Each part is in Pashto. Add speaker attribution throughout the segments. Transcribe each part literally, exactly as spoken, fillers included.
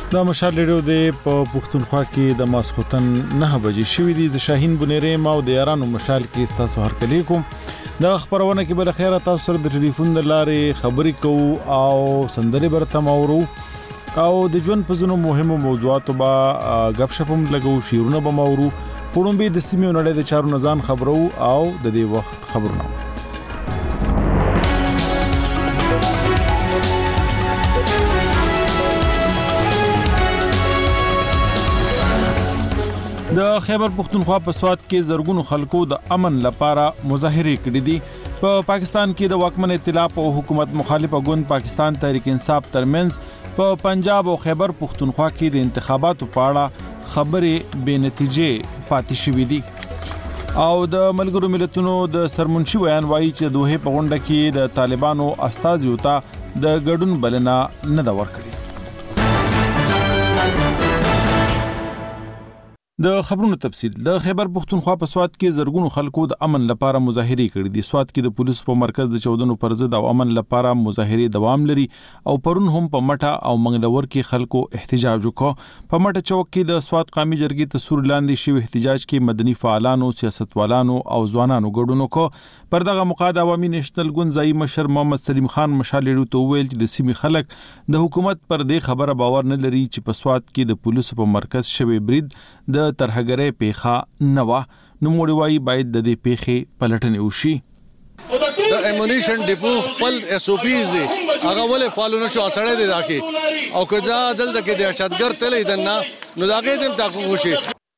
Speaker 1: دا مشال ریډیو د په پښتونخوا کې د ماسختن نه بجې شوې دي. ز شاهین بنيره ما او د یارانو مشال کې تاسو هر کلی کوم دا خبرونه کې بل خیره تاسو سره د ټلیفون د لارې خبرې کوو او سندري برته مورو او د ژوند په زونو مهمو موضوعاتو با غب شپم لګو شیرونه به مورو پړم به د سیمې نړۍ د چارو نزان خبرو او د دې وخت خبرونه. د خیبر پختونخوا په سواد کې زرګونو خلکو د امن لپاره مظاهره کړې دي. په پاکستان کې د واکمن ائتلاف او حکومت مخالفه ګوند پاکستان تحریک انصاف ترمنځ په پنجاب او خیبر پختونخوا کې د انتخاباتو په اړه خبرې بې نتیجې پاتې شوې دي او د ملګرو ملتونو د سرمنشي ویان وایي چې دوه په غونډه کې د طالبانو استازي وتا د ګډون بلنه نه دا ورکړي. د خبرونو تفصیل. د خیبر پختونخوا په سواد کې زرګونو خلکو د امن لپاره مظاهره کړې دي. سواد کې د پولیسو په مرکز د چودنو پر ضد او امن لپاره مظاهره دوام لري او پرون هم په مټه او منګلور کې خلکو احتجاج وکړ. په مټه چوک کې د سواد قومي جرګې تصور لاندې شوی احتجاج کې مدني فعالانو، سیاستوالانو او ځوانانو ګډون وکړ. پر دغه موقع د عوامي نېشنل ګوند ځای مشر محمد سلیم خان مشالېړو ته ویل چې د سیمې خلک د حکومت پر دې خبره باور نه لري چې په سواد کې د پولیسو په مرکز شوی برید د ترهګرۍ پیښه نه و. نو موږ وایي باید د دې پیښې پلټنه وشي.
Speaker 2: د امونیشن ډیپو خپل اس او پیز دي هغه ولې فالو نشو اسړې دي راکې او کدا دلته کې د ارشادګر تلې دنه نو لاګې دم تحقیق وشي.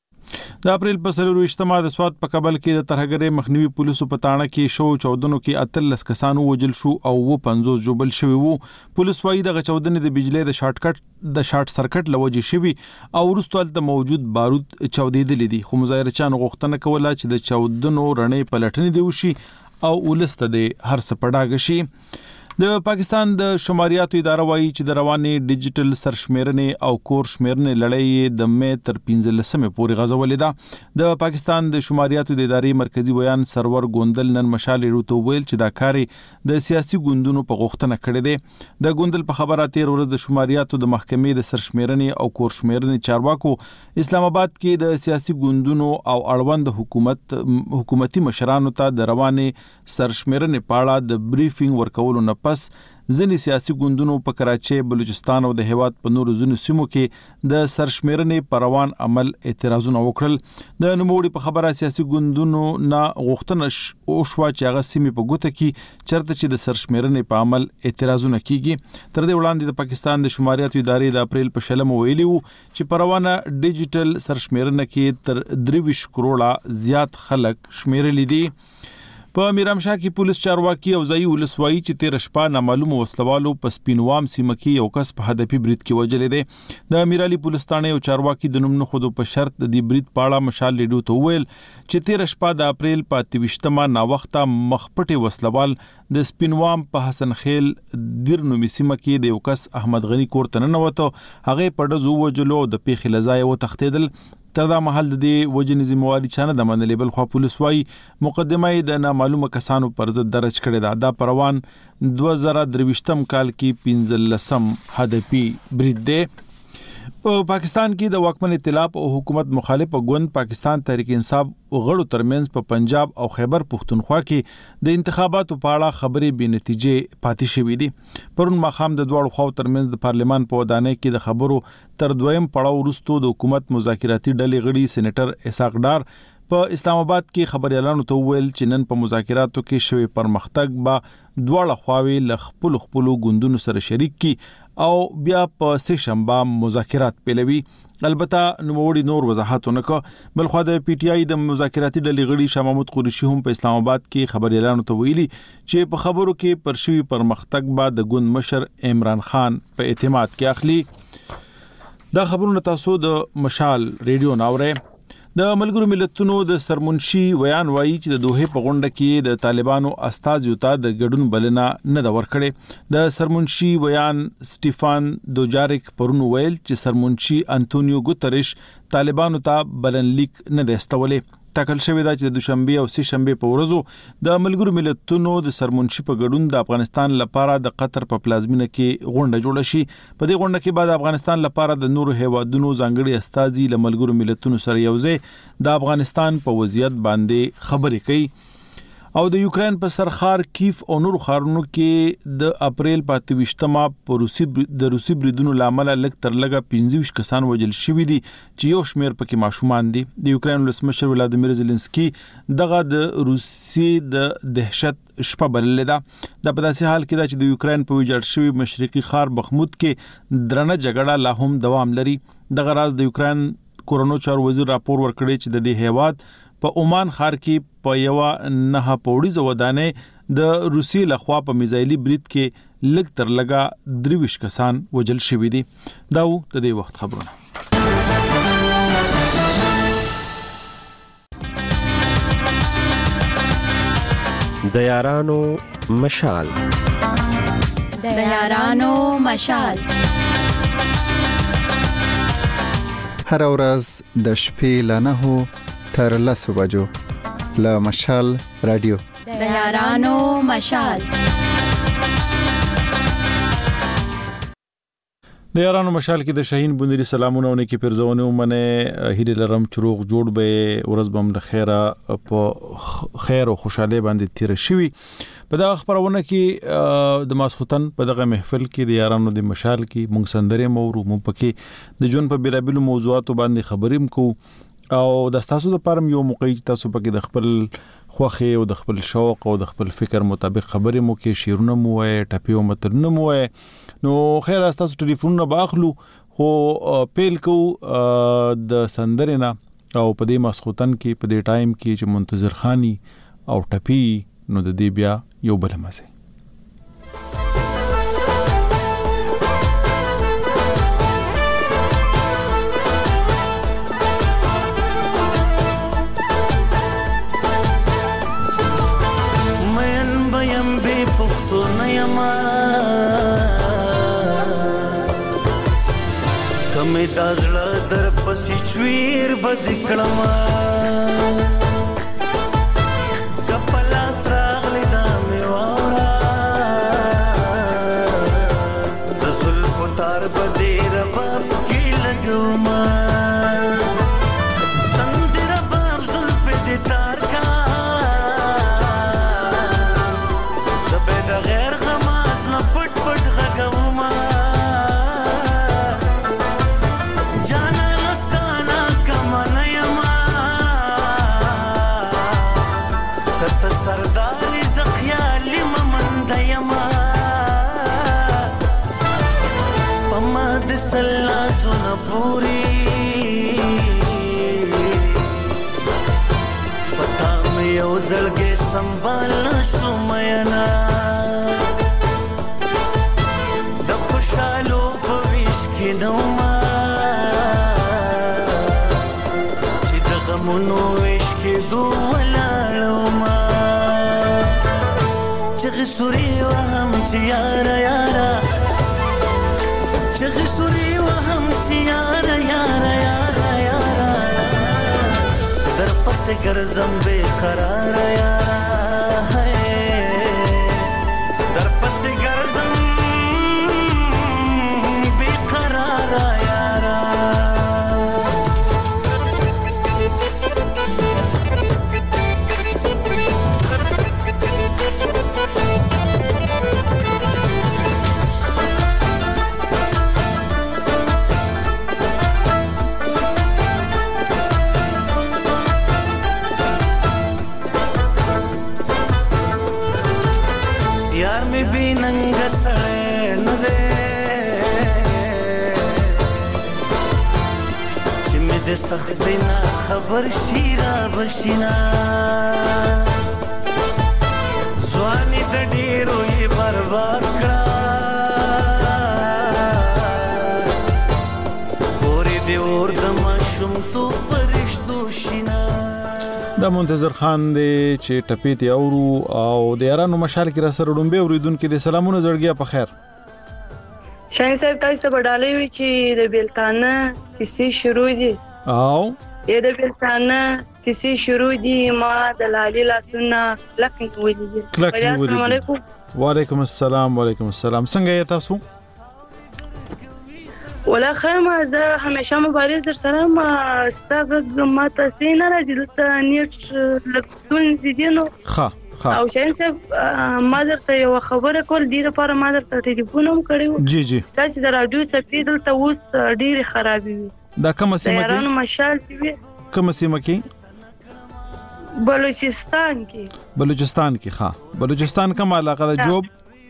Speaker 1: د اپریل په سلورو اجتماع د سواد په کابل کې د ترهګرۍ مخنیوي پولیسو په تاڼه کې شو چودنو کې اتلس کسانو وجل شو او و پنځوس جوبل شوی وو. پولیس وايي د چودنې د بجلی د شارټ کټ د شارټ سرکټ لوجې شوی او ورستوال د موجود بارود چودېدل دي. خو مظاهرچیانو غوښتنه کوله چې د چودنو رڼې پلټنې دی وشي او ولسته د هر څه پډاګ شي. د پاکستان د شماریاتو اداره وايي چې د روانې ډیجیټل سرشمیرنې او کور شمیرنې لړۍ د مې تر پنځلسمې پورې غځولې ده. د پاکستان د شماریاتو د ادارې مرکزی بیان سرور ګوندل نن مشالېړو ته ویل چې دا کاری د سیاسي ګوندونو په غوښتنه کړې ده. د ګوندل په خبره تیر ورځ د شماریاتو د محکمې د سرشمیرنې او کور شمیرنې چارواکو اسلام آباد کې د سیاسي ګوندونو او اړوند حکومت حکومتي مشرانو ته د روانې سرشمیرنې په اړه د بریفینګ ورکولو نه پس ځینې سیاسي ګوندونو په کراچۍ، بلوچستان او د هیواد په نورو ځینو سیمو کې د سرشمیرنې پر روان عمل اعتراضونه وکړل. د نوموړي په خبره سیاسي ګوندونو نه غوښتنه وشوه چې هغه سیمې په ګوته کې چرته چې د سرشمیرنې په عمل اعتراضونه کیږي. تر دې وړاندې د پاکستان د شماریاتو ادارې د اپریل په شلم ویلي وو چې په روانه ډیجیټل سرشمیرنه کې تر درې ویشت کروړه زیات خلک شمیرل دي. په میرامشاه کې پولیس چارواکي او ځایي ولسوالۍ چې تیر شپه نامعلوم وسلوالو په سپینوام سیمه کې یو کس په هدفي برید کې وژل دي. د امیرعلی پولیس ثانه او چارواکي د نوم نه خودو په شرط د دې برید په اړه مشال لیډو ته ویل چې تیر شپه د اپریل په اتویشتمه نا وخته مخپټي وسلوال د سپینوام په حسن خیل دیر نومي سیمه کې د یو کس احمد غنی کور ته ننوته. هغه په ډزو وژلو د پیښې لزای و تختیدل. تر دا محل د دې وجنې ذمہواری چانه د منلې بل خو پولیس وايي مقدمه د نامعلومه کسانو پر ضد درج کړې ده. دا پروان دوه زره درویشتم کال کې پنځلسم هدفي برید دی. په پاکستان کې د واکمن ائتلاف او حکومت مخالفه ګوند پاکستان تحریک انصاف غړو ترمنځ په پنجاب او خیبر پختونخوا کې د انتخاباتو په اړه خبرې بې نتیجې پاتې شوې دي. پرون ماښام د دواړو خواو ترمنځ د پارلمان په ودانۍ کې د خبرو تر دویم پړاو وروسته د حکومت مذاکراتي ډلې غړي سېنیټر اسحاق ډار په اسلام آباد کې خبريالانو ته ویل چې نن په مذاکراتو کې شوی پرمختګ به دواړه خواوې ل خپل خپل ګوندونو سره شریک کی او بیا په سه شنبه مذاکرات پیلوي. البته نوموړي نور وضاحت ونکړ. بل خو د پی ټی آی د مذاکراتي ډلې غړي شاه محمود قریشي هم په اسلام آباد کې خبريالانو ته ویلي چې په خبرو کې پر شوی پرمختګ به د ګوند مشر عمران خان په اعتماد کې اخلي. دا خبرونه تاسو د مشال ریډیو ناوره. د ملګرو ملتونو د سرمنشي ویان وایي چې د دوه په غونډه کې د طالبانو استازي ته د ګډون بلنه نه دا ورکړي. د سرمنشي ویان سټيفان دوجاریک پرون ویل چې سرمنشي انټونیو ګوتریش طالبانو ته بلنلیک نه دستولې. ټاکل شوې ده چې د دوشنبه او سه شنبه په ورځو د ملګرو ملتونو د سرمنشي په ګډون د افغانستان لپاره د قطر په پلازمینه کې غونډه جوړه شي. په دې غونډه کې بعد افغانستان لپاره د نورو هیوادونو ځانګړي استازي له ملګرو ملتونو سره یوځای د افغانستان په وضعیت باندې خبرې کوي. او د یوکرين په سرخار کیف او نورو ښارونو کې د اپریل په اتویشتمه په روسي د روسي بریدونو لامل لږ تر لږه پنځه ویشت کسان وژل شوي دي چې یو شمېر پکې ماشومان دي. د یوکرين ولسمشر ولادیمیر زيلنسکي دغه د روسي د دهشت شپه بللې ده. د په داسې حال کې چې د یوکرين په ویجاړ شوي مشرقي ښار بخمود کې درنه جګړه لا هم دوام لري. دغه راز د یوکرين کورونو چارو وزیر راپور ورکړی چې د دې هیواد په عمان ښار کې په یو نه پوړیزه ودانې د روسي لخوا په میزایلی برید کې لږ تر لږه درویش کسان وژل شوي دي. دا و د دې وخت خبرونه.
Speaker 3: د یارانو مشال
Speaker 4: د یارانو مشال
Speaker 5: هر ورځ د شپې له نهو تر لسو بجو له مشال رادیو
Speaker 4: د یارانو مشال
Speaker 1: د یارانو مشال کې د شاهین بندري سلامونه ونه کې پرځونه ومنه هیله لرم چروغ جوړ به ورځ بم د خیره په خیر او خوشاله باندې تیر شي. په دا خبرونه کې د ماسختن په دغه محفل کې د یارانو د مشال کې مونږ سندره مورو مو پکې د جون په بیرابلو موضوعات باندې خبرېم کو او د تاسو د پرم یو موقع تاسو پکې د خپل خوخه او د خپل شوق او د خپل فکر مطابق خبرې مو کې شیرونه مو وای ټپي او مترونه مو وای. نو خیر تاسو ټلیفون نه باخلو خو پیل کو د سندرنا او په دې مسخوتن کې په دې ټایم کې چې منتظر خانی او ټپي نو د دې بیا یو بل مزه.
Speaker 6: کمه دازړه در پسې چویر بد کړما کپلا سراغلی دا میوارا د زلفو تار بدې رباب کې لګوما تند رباب زلف دې تار کا زبې د غیر غماس نه پټ پټ غږوما جانا لستانا کمانا یما کت سرداری زخیالی ممند یما پما دسلا زونا پوری پتا میں یو زلگے سنبالا شمینا دا خوشالو پویش کی نوما منو عشق دو ولالما چغ سوری وهم چی یارا یارا چغ سوری وهم چی یارا یارا یارا یارا در پس گرزم بے قرار یارا در پس گرزم بے قرار یارا ننګ سړی نه دی چې مې د سختۍ نه خبر شي را بشینا ځواني د ډېرو یې برباد کړه پورې دې اور د ماشومتوب فرشتو شینا.
Speaker 1: دا منتظر خان دی چې ټپی تی اورو او د یارانو مشال کې را سره ډومبه اوریدونکو د سلامونه زړګیا په خیر.
Speaker 7: شاهین صاحب تاسو په ډالې وی چې د بیلتانه کیسې شروع دي
Speaker 1: او
Speaker 7: د بلتانه کیسې شروع دي ما د لالي لاسونه کلک نیولي دي.
Speaker 1: کلک نیولي دي.
Speaker 7: السلام علیکم.
Speaker 1: وعلیکم السلام. وعلیکم السلام. څنګه یې تاسو؟
Speaker 7: ولا خیمه زه همیشه مبارز در سره ما ستاسو ما تاسو نه راځي دلته نیټ لکستون دي نو
Speaker 1: ښه ښه
Speaker 7: او شاین صاحب ما درته یو خبره کول ډیره لپاره ما درته ټلیفون هم کړی.
Speaker 1: جی جی
Speaker 7: تاسو د رادیو صفحې دلته اوس ډیره خرابې وي.
Speaker 1: دا کومه سیمه کې؟
Speaker 7: یارانو مشال دی.
Speaker 1: کومه سیمه کې؟
Speaker 7: بلوچستان کې.
Speaker 1: بلوچستان کې ښه. بلوچستان کومه علاقه ده جوب؟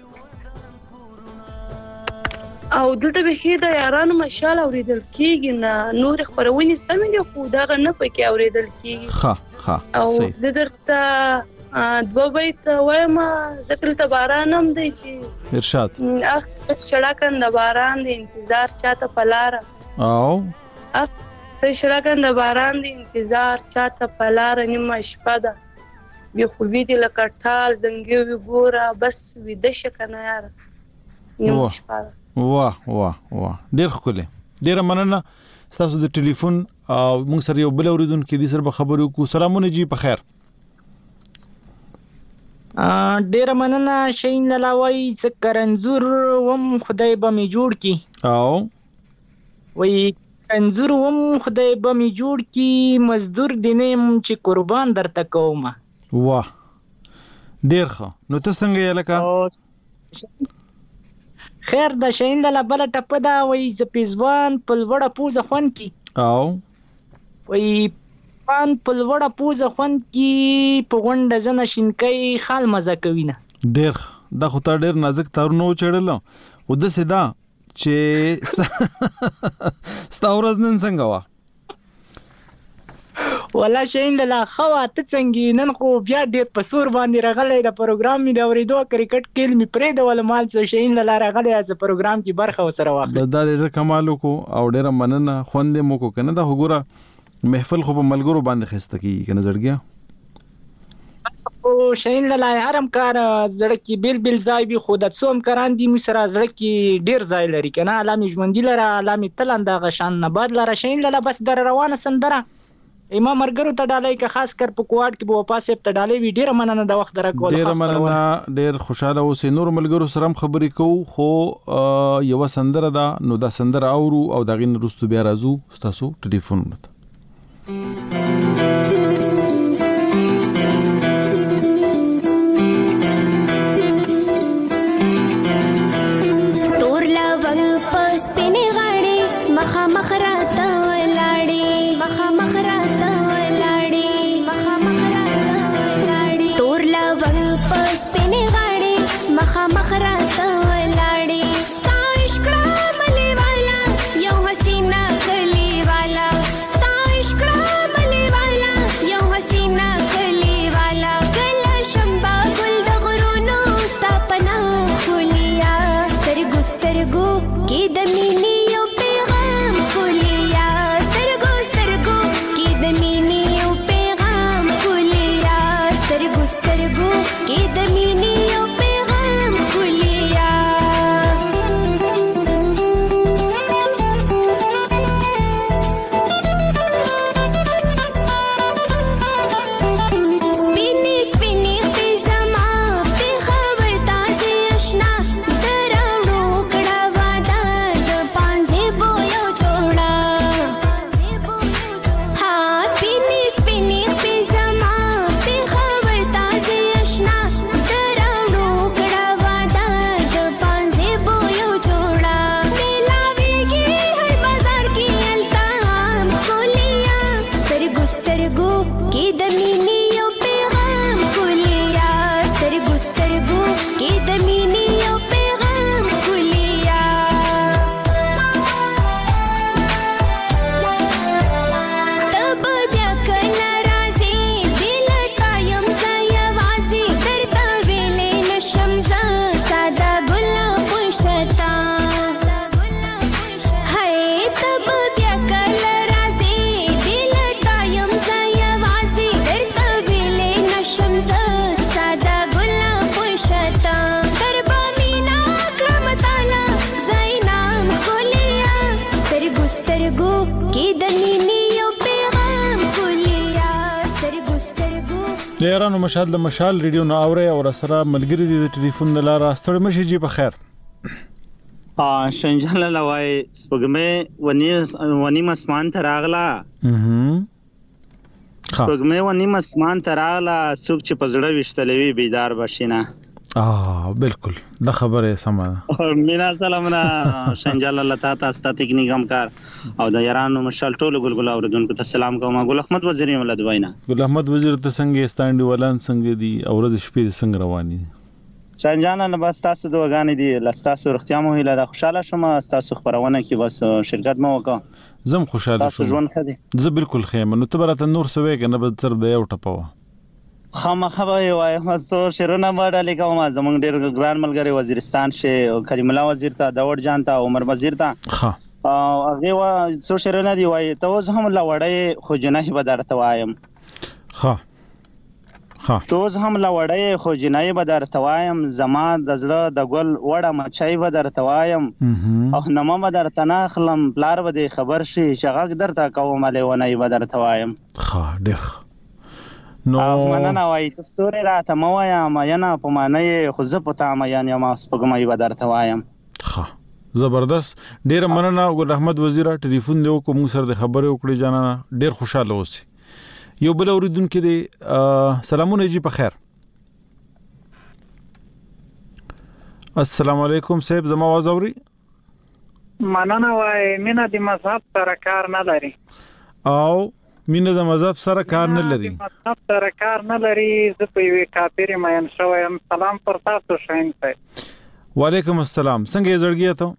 Speaker 7: او دلته به هی د یارانو مشال اوریدل کیږي نه نور خبرونه سمې دي خو دا نه پکې اوریدل کیږي.
Speaker 1: ښه ښه
Speaker 7: او د درته دو بیت وایم ذکر ته باران هم دی چې
Speaker 1: ارشاد
Speaker 7: اخ شړکن د باران دی انتظار چاته پلار
Speaker 1: او
Speaker 7: اخ شړکن د باران دی انتظار چاته پلار نیمه شپه ده بیا خو وی دی لکه ټال زنګي وی ګوره بس وی د شکنه یار نیمه شپه ده.
Speaker 1: واه واه واه ډیر ښکلی. ډیره مننه ستاسو د ټلیفون او موږ سره یو بل اوریدونکو دې سره به خبرې وکړو. سلامونه جی په خیر.
Speaker 8: ډیره مننه شین لاوي څه کرنزور وم خدای به می جوړ کی
Speaker 1: او
Speaker 8: وای کرنزور وم خدای به می جوړ کی مزدور دینم چې قربان درته کوم.
Speaker 1: واه ډیر ښه. نو ته څنګه یې لکه
Speaker 8: خیر د شین لا بل ټپ دا وای ز پیزوان په لوړه پوزه خون کی
Speaker 1: او
Speaker 8: وای پان په لوړه پوزه خون کی په غونډه زنه شینکای خال مزه کوي نه.
Speaker 1: ډیر دا خو تا ډیر نازک تارونو چړل او د سدا چې ستا ورځ نن څنګه وا؟
Speaker 8: ولا شین لا خو ته څنګه نن خو بیا ډیر په سور باندې راغلی د پروګرام می دا ورېدو کرکټ کېل می پرې د ول مال څه شین لا راغلی از پروګرام کې برخه وسره واخله.
Speaker 1: دا ډیر کمال کو او ډیر مننه خوندې مو کو کنه دا وګوره محفل خو په ملګرو باندې خسته کی کنه زړګیا
Speaker 8: خو شین لا هرم کار زړه کې بیل بیل ځای به خود څوم کران دي مو سره زړه کې ډیر ځای لري کنه علامه ژوندۍ لره علامه تلند غشان نه باد لره شین لا بس در روانه سندره ایما مرګرو ته ډالۍ که خاص کر په کوارد کې بو پاسه ته ډالۍ وی ډیر مننه د وخت درکول.
Speaker 1: ډیر مننه ډیر خوشاله اوسې. نور ملګرو سره هم خبرې کوو خو یو سندره ده نو دا سندره اورو او دغه نرستو بیا راځو تاسو ټلیفون وته.
Speaker 4: تور لونګ پس پینې غاړي مخه مخ راته ولاړې مخه مخ راته ولاړې مخه مخ راته ولاړې تور لونګ پس پینې غاړي مخه مخ راته ولاړې ستا عشق ملي والا یو حسینا کلی والا ستا عشق ملي
Speaker 1: یارانو مشال د مشال ریډیو نو اوري او سره ملګری دي د ټلیفون د لار استړ مشي جی په خیر
Speaker 9: ا شنجل لوای سپګمه ونی ونی مسمان تراغلا سپګمه ونی مسمان تراغلا څوک چې پزړه وشتلوي بیدار بشینه
Speaker 1: اه بالکل دا خبره سمه
Speaker 9: مینا سلامنا شنجل الله تا تاسو تکنیک هم کار او د یارانو مشال ټولو ګلګل اوردونکو ته سلام کوم ګل احمد وزیر ولد وینا
Speaker 1: ګل احمد وزیر ته څنګه ستاندې ولان څنګه دي او ورځ شپې څنګه رواني
Speaker 9: شنجانا نه بس تاسو د وګانې دي لستاسو رختیا مو هیله د خوشاله شوم تاسو خبرونه کې بس شرکت مو وکړه
Speaker 1: زم خوشاله شوم
Speaker 9: تاسو ژوند خدي
Speaker 1: زه بالکل خیم نو ته برته نور سوي کنه به تر د یو ټپو
Speaker 9: خامخا وای هڅو شرونه باندې کوم زمونږ ډیر ګران ملګری وزیرستان شه کریم الله وزیر ته داوړ جان ته عمر وزیر ته
Speaker 1: ها
Speaker 9: هغه وا څو شرونه دی وای ته اوس هم لا وړې خو جناه به درته وایم
Speaker 1: ها ها
Speaker 9: ته اوس هم لا وړې خو جناه به درته وایم زما د زړه د ګل وړه مچای به درته وایم او نمه به درته نه خلم بلار به خبر شي شغاک درته کوم له ونه به درته وایم
Speaker 1: ها ډیر نو
Speaker 9: مننه وای تاسو راته مو وایم یا نه په معنی خو زه پتا ما یعنی ما سپګمای به درته وایم
Speaker 1: ها زبردست ډیر مننه ګل احمد وزیر ټلیفون دیو کوم سره د خبرې وکړي جانا ډیر خوشاله اوسئ یو بل اوریدونکو دی سلامونه جی په خیر السلام علیکم صاحب زما आवाज اوري
Speaker 8: مننه وای مینا د مذهب سره کار نه لري
Speaker 1: او مینه د مذهب سره کار نه لري
Speaker 8: مذهب سره کار نه لري زه په وی کافر مېن شوم سلام پر تاسو شین صاحب
Speaker 1: وعلیکم السلام څنګه زړګی ته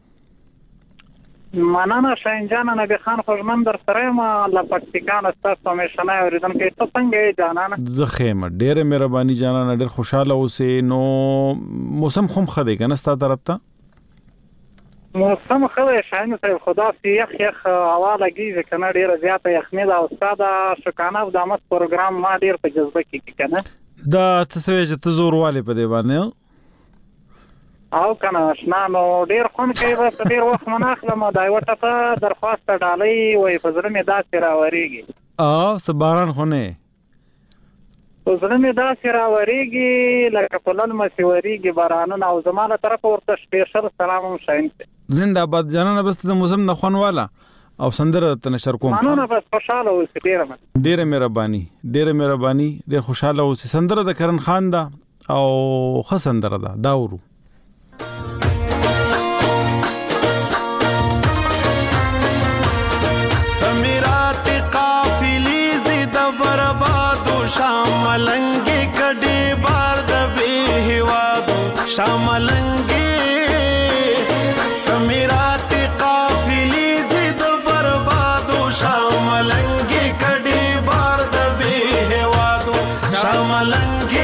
Speaker 8: مننه شین جان نبی خان خوشمن در سره ما الله پکتیکان تاسو همیشه نه اوریدونکو ته څنګه جانانه
Speaker 1: زه خیمه ډیره مهرباني جانانه ډیر خوشاله اوسې نو موسم خوم خدای کنه ستاسو طرف ته
Speaker 8: موسم خدای شاین صاحب خدا سی یخ یخ هوا لګیږي کنه ډیره زیاته یخنی دا استاد شکانه د امس پروګرام ما ډیر په جذبه کې کنه
Speaker 1: دا تاسو چې تزورواله په دی باندې
Speaker 8: او کنه شنا نو ډیر خون کوي بس ډیر وخت مناخله ما دا وټه په درخواست ډالۍ وای په زړه می دا سره وریږي
Speaker 1: او سباران خونه
Speaker 8: په زړه می دا سره وریږي لکه په لن مسوریږي بارانونه او زمانه طرف ورته سپیشل سلام هم شاین
Speaker 1: زنده باد جانانه بس د موسم نه خون والا او سندره ته نشر کوم
Speaker 8: مانونه بس خوشاله اوسې ډیره
Speaker 1: ډیره مهرباني ډیره مهرباني ډیر خوشاله اوسې سندره د کرن خان دا او خسندره دا داورو
Speaker 6: سمیرات قافلی زید برباد شاملنگی کډي بار د به هوادو شاملنگی سمیرات قافلی زید برباد شاملنگی کډي بار د به هوادو شاملنگی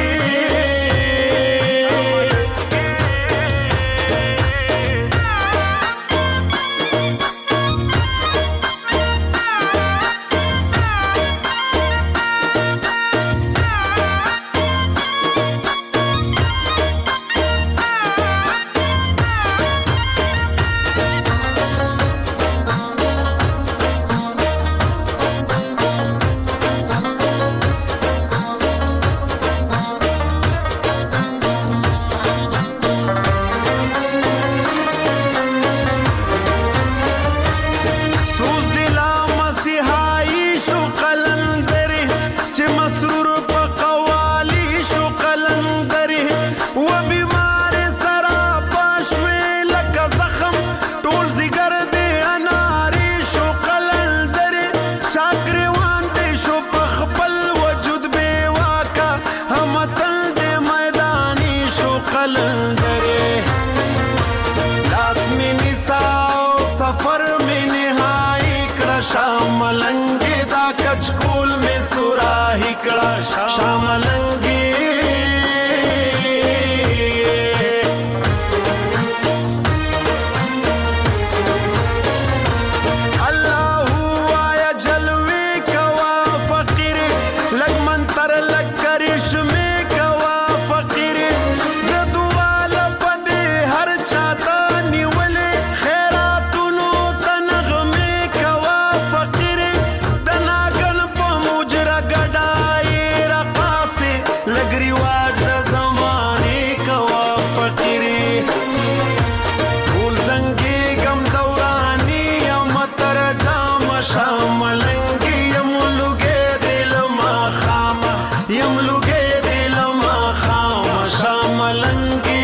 Speaker 6: یم لوګې د لما خامخا ملنګې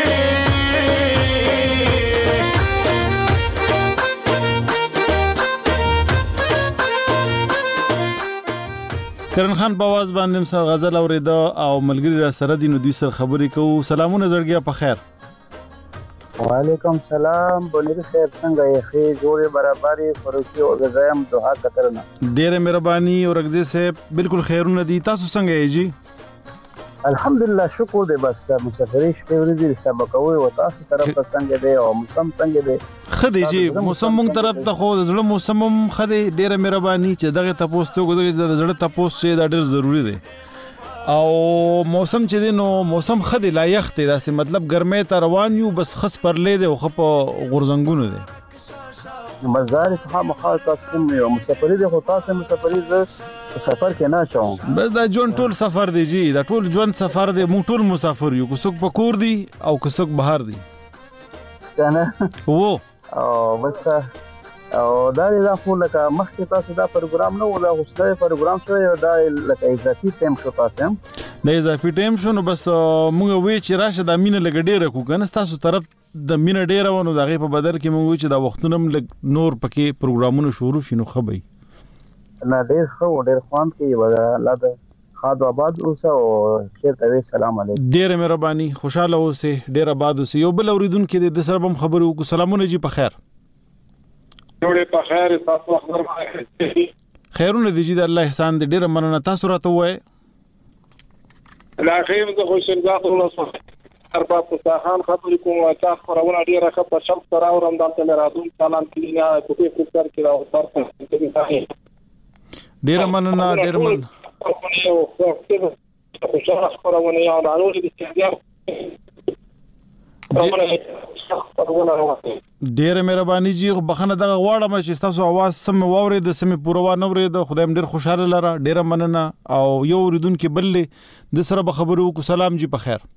Speaker 1: کرن خان په आवाज باندې سم غزل اوریدا او ملګری را سره دي نو دوی سره خبرې کوو. سلامونه زړګیا په خیر.
Speaker 10: وعلیکم سلام بونیر خیر څنګه یې خې جوړې برابرې فروشي او غزایم دوه کترنه
Speaker 1: ډېر مهرباني او رغزه صاحب بالکل خیرونه دي. تاسو څنګه یې جی؟
Speaker 10: الحمدلله شکر دې بس د مسافرۍ شپې ورځې سبا کوي او تاسو طرف ته څنګه دی او موسم څنګه دی؟
Speaker 1: خدي جی موسم مونږ طرف ته خو د زړه موسم هم خدي ډېر مهرباني چې دغه تاسو ته وګورئ د زړه تاسو چې دا ډېر ضروری دی او موسم چې دی نو موسم خدي لایق دی داسې مطلب ګرمۍ ته روان یو بس خص پرلې دی او خپ غورزنګونو دی
Speaker 10: مزار څخه مخاطب تاسو کوم یو مسافرۍ دی خو تاسو مسافرۍ زه سفر کې نه چوم
Speaker 1: بس دا جون ټول سفر دی جی دا ټول ژوند سفر دی مونږ ټول مسافر یو کو څوک په کور دی او کو څوک بهر دی
Speaker 10: کنه
Speaker 1: وو
Speaker 10: او بس او دا لا خو لکه مخکې تاسو دا پروګرام نه ولا غوښتل پروګرام شوی دا لکه اضافي ټیم شو تاسو
Speaker 1: د اضافي ټیم شو نو بس موږ وی چې راشه د مینه لګ ډیره کو کنه تاسو طرف د مینه ډیره ونه دغه په بدل کې موږ چې دا وختونه لګ نور پکې پروګرامونه شروع شینو خبي
Speaker 10: نه ډیر خو ډیر خوان کې ولا الله د خاد آباد اوسه او خیر ته سلام علیکم
Speaker 1: ډیر مهرباني خوشاله اوسه ډیر آباد اوسه یو بل اوریدونکو د سره هم خبرو کو سلامونه جی په خیر
Speaker 11: جوړه په خیر تاسو خبر
Speaker 1: خیرونه دي جی د الله احسان دې ډیر مننه تاسو راته وای
Speaker 11: لا خیر زه خوشم ذات الله سبحانه ارباب صاحب خبرې کوم تاسو خبرونه ډیره ښه په شپ سره او رمضان ته راځم سلام کلینا کوټه فکر کې راو تاسو
Speaker 1: ډیر مننه ډیر مننه
Speaker 11: خوشاله خبرونه یو د اړو دي چې
Speaker 1: ډیر مهرباني جی بخنه دغه غواړم چې تاسو आवाज سم واوري د سم پوروه نه ورې د خدایم ډیر خوشاله لره ډیر مننه او یو ورېدونکو بل د سره به خبرو کو سلام جی په خیر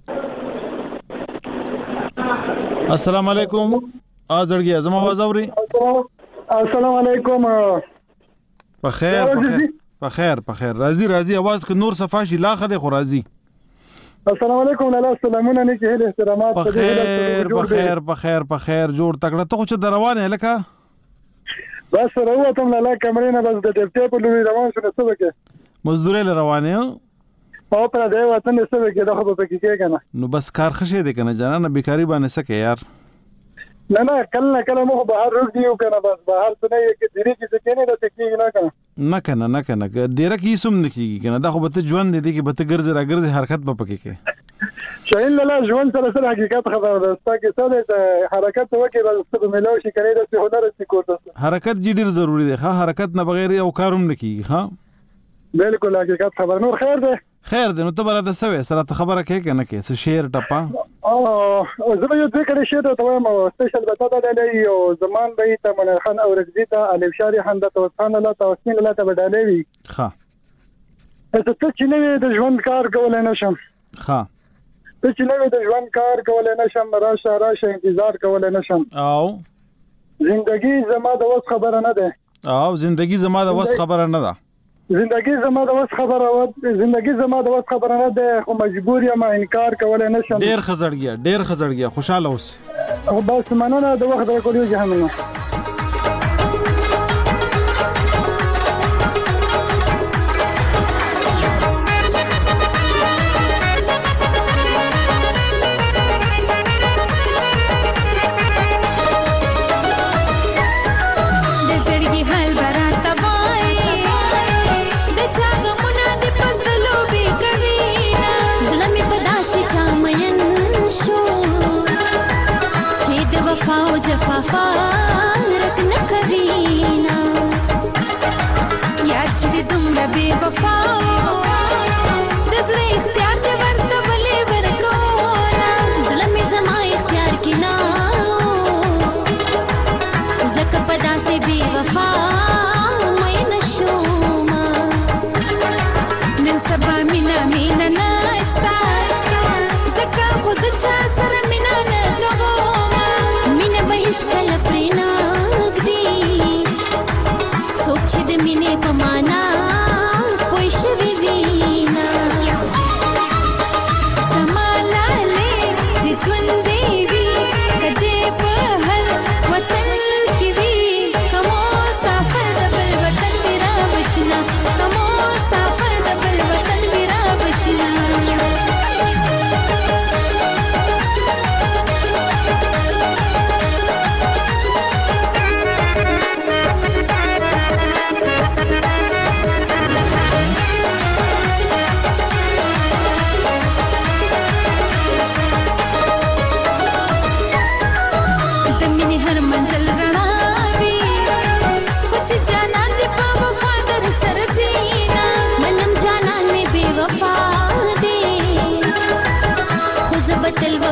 Speaker 1: السلام علیکم ازړګي زما आवाज اوري
Speaker 11: السلام علیکم
Speaker 1: په خیر په خیر په خیر راضي راضي आवाज ک نور صفاشي لا خده خو راضي
Speaker 11: السلام علیکم لاله سلامونه نه کې احترامات
Speaker 1: په خیر په خیر په خیر په خیر جوړ تکړه ته چې روانه لکه
Speaker 11: بس راوتم لاله کمرې نه بس د ډیپټې په لوري روان شو څه وکړه
Speaker 1: مزدوري روانه
Speaker 11: او پر دې وطن څه وکړه دا خو په کې کې کنه
Speaker 1: نو بس کار خشه دي کنه جانا نه بیکاری باندې سکه یار
Speaker 11: نه نه کله کله مو بهر روز دیو کنه بس بهر څه نه کې ډیری کې څه نه راته کېږي نه کنه
Speaker 1: نه کنه نه کنه ډیره کې سم نه کېږي کنه دا خو به ته ژوند دي کې به ته ګرځي را ګرځي حرکت به پکې کې
Speaker 11: شاین لاله ژوند سره سره حقیقت خبره ده تاکي څه حرکت وکړي بس په ملاوي شي کړي د هنر څخه کوته
Speaker 1: حرکت جی ډیر ضروری دی ها حرکت نه بغیر یو کاروم نه کیږي ها
Speaker 11: بالکل حقیقت خبر نور خیر ده
Speaker 1: خیر ده نو ته بل د سوي سره ته خبره کې کنه کې څه شیر ټپا
Speaker 11: او زه یو څه کړی شی ته وایم سپیشل بتا ده دی یو زمان به ته من خان او رضیتا الف شاری حمد توسان الله توسین الله ته بدالې وی
Speaker 1: ها
Speaker 11: ته چې نه د ژوند کار کولای نشم
Speaker 1: ها
Speaker 11: ته چې نه د ژوند کار کولای نشم راشه راشه انتظار کولای نشم
Speaker 1: او
Speaker 11: زندگی زما د وس خبره نه ده
Speaker 1: او زندگی زما د وس خبره نه ده
Speaker 11: زندگی زما د وس خبره و زندگی زما د وس خبره نه ده خو مجبور یم انکار کولای نشم
Speaker 1: ډیر خزړګیا ډیر خزړګیا خوشاله اوس
Speaker 11: او بس مننه د وخت راکولیږي همنه
Speaker 4: فارق نکوینا یار چې دومره بے وفا د زړه اختیار دې ورته ولې ورکونا زړه مې زما اختیار کې نه زکه په داسې بے وفا مې نشوم نن سبا مینا مینا نشتا زکه خو چا سره مینا نه کوم اس کل پریناک دی سوچ د مینې په معنا پوه شوی وینا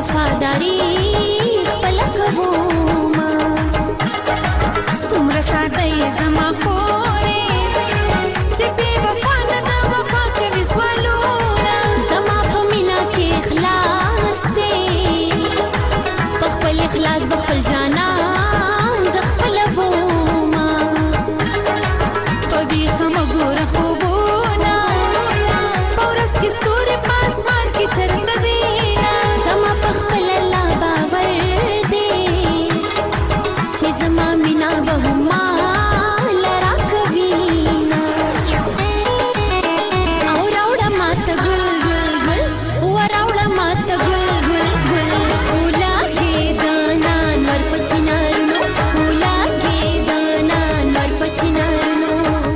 Speaker 4: وفاداری خپل کوما سمر ساده زما خورې چې بے وفا نه د وفا کوي سوالونه زما په مینا کې اخلاص دی په خپل اخلاص بخپل جانان ز خپل ووما په دې خم ګور خوبونه اورس کې ستوري پاسمان کې چرند وینا زما په خپل الله باور دی چې زما مینا به ما لرا کوینا او راوړه ماته ګل ګل ګل و راوړه ماته ګل ګل ګل ولاګې دانان ور پچینارونو ولاګې دانان ور پچینارونو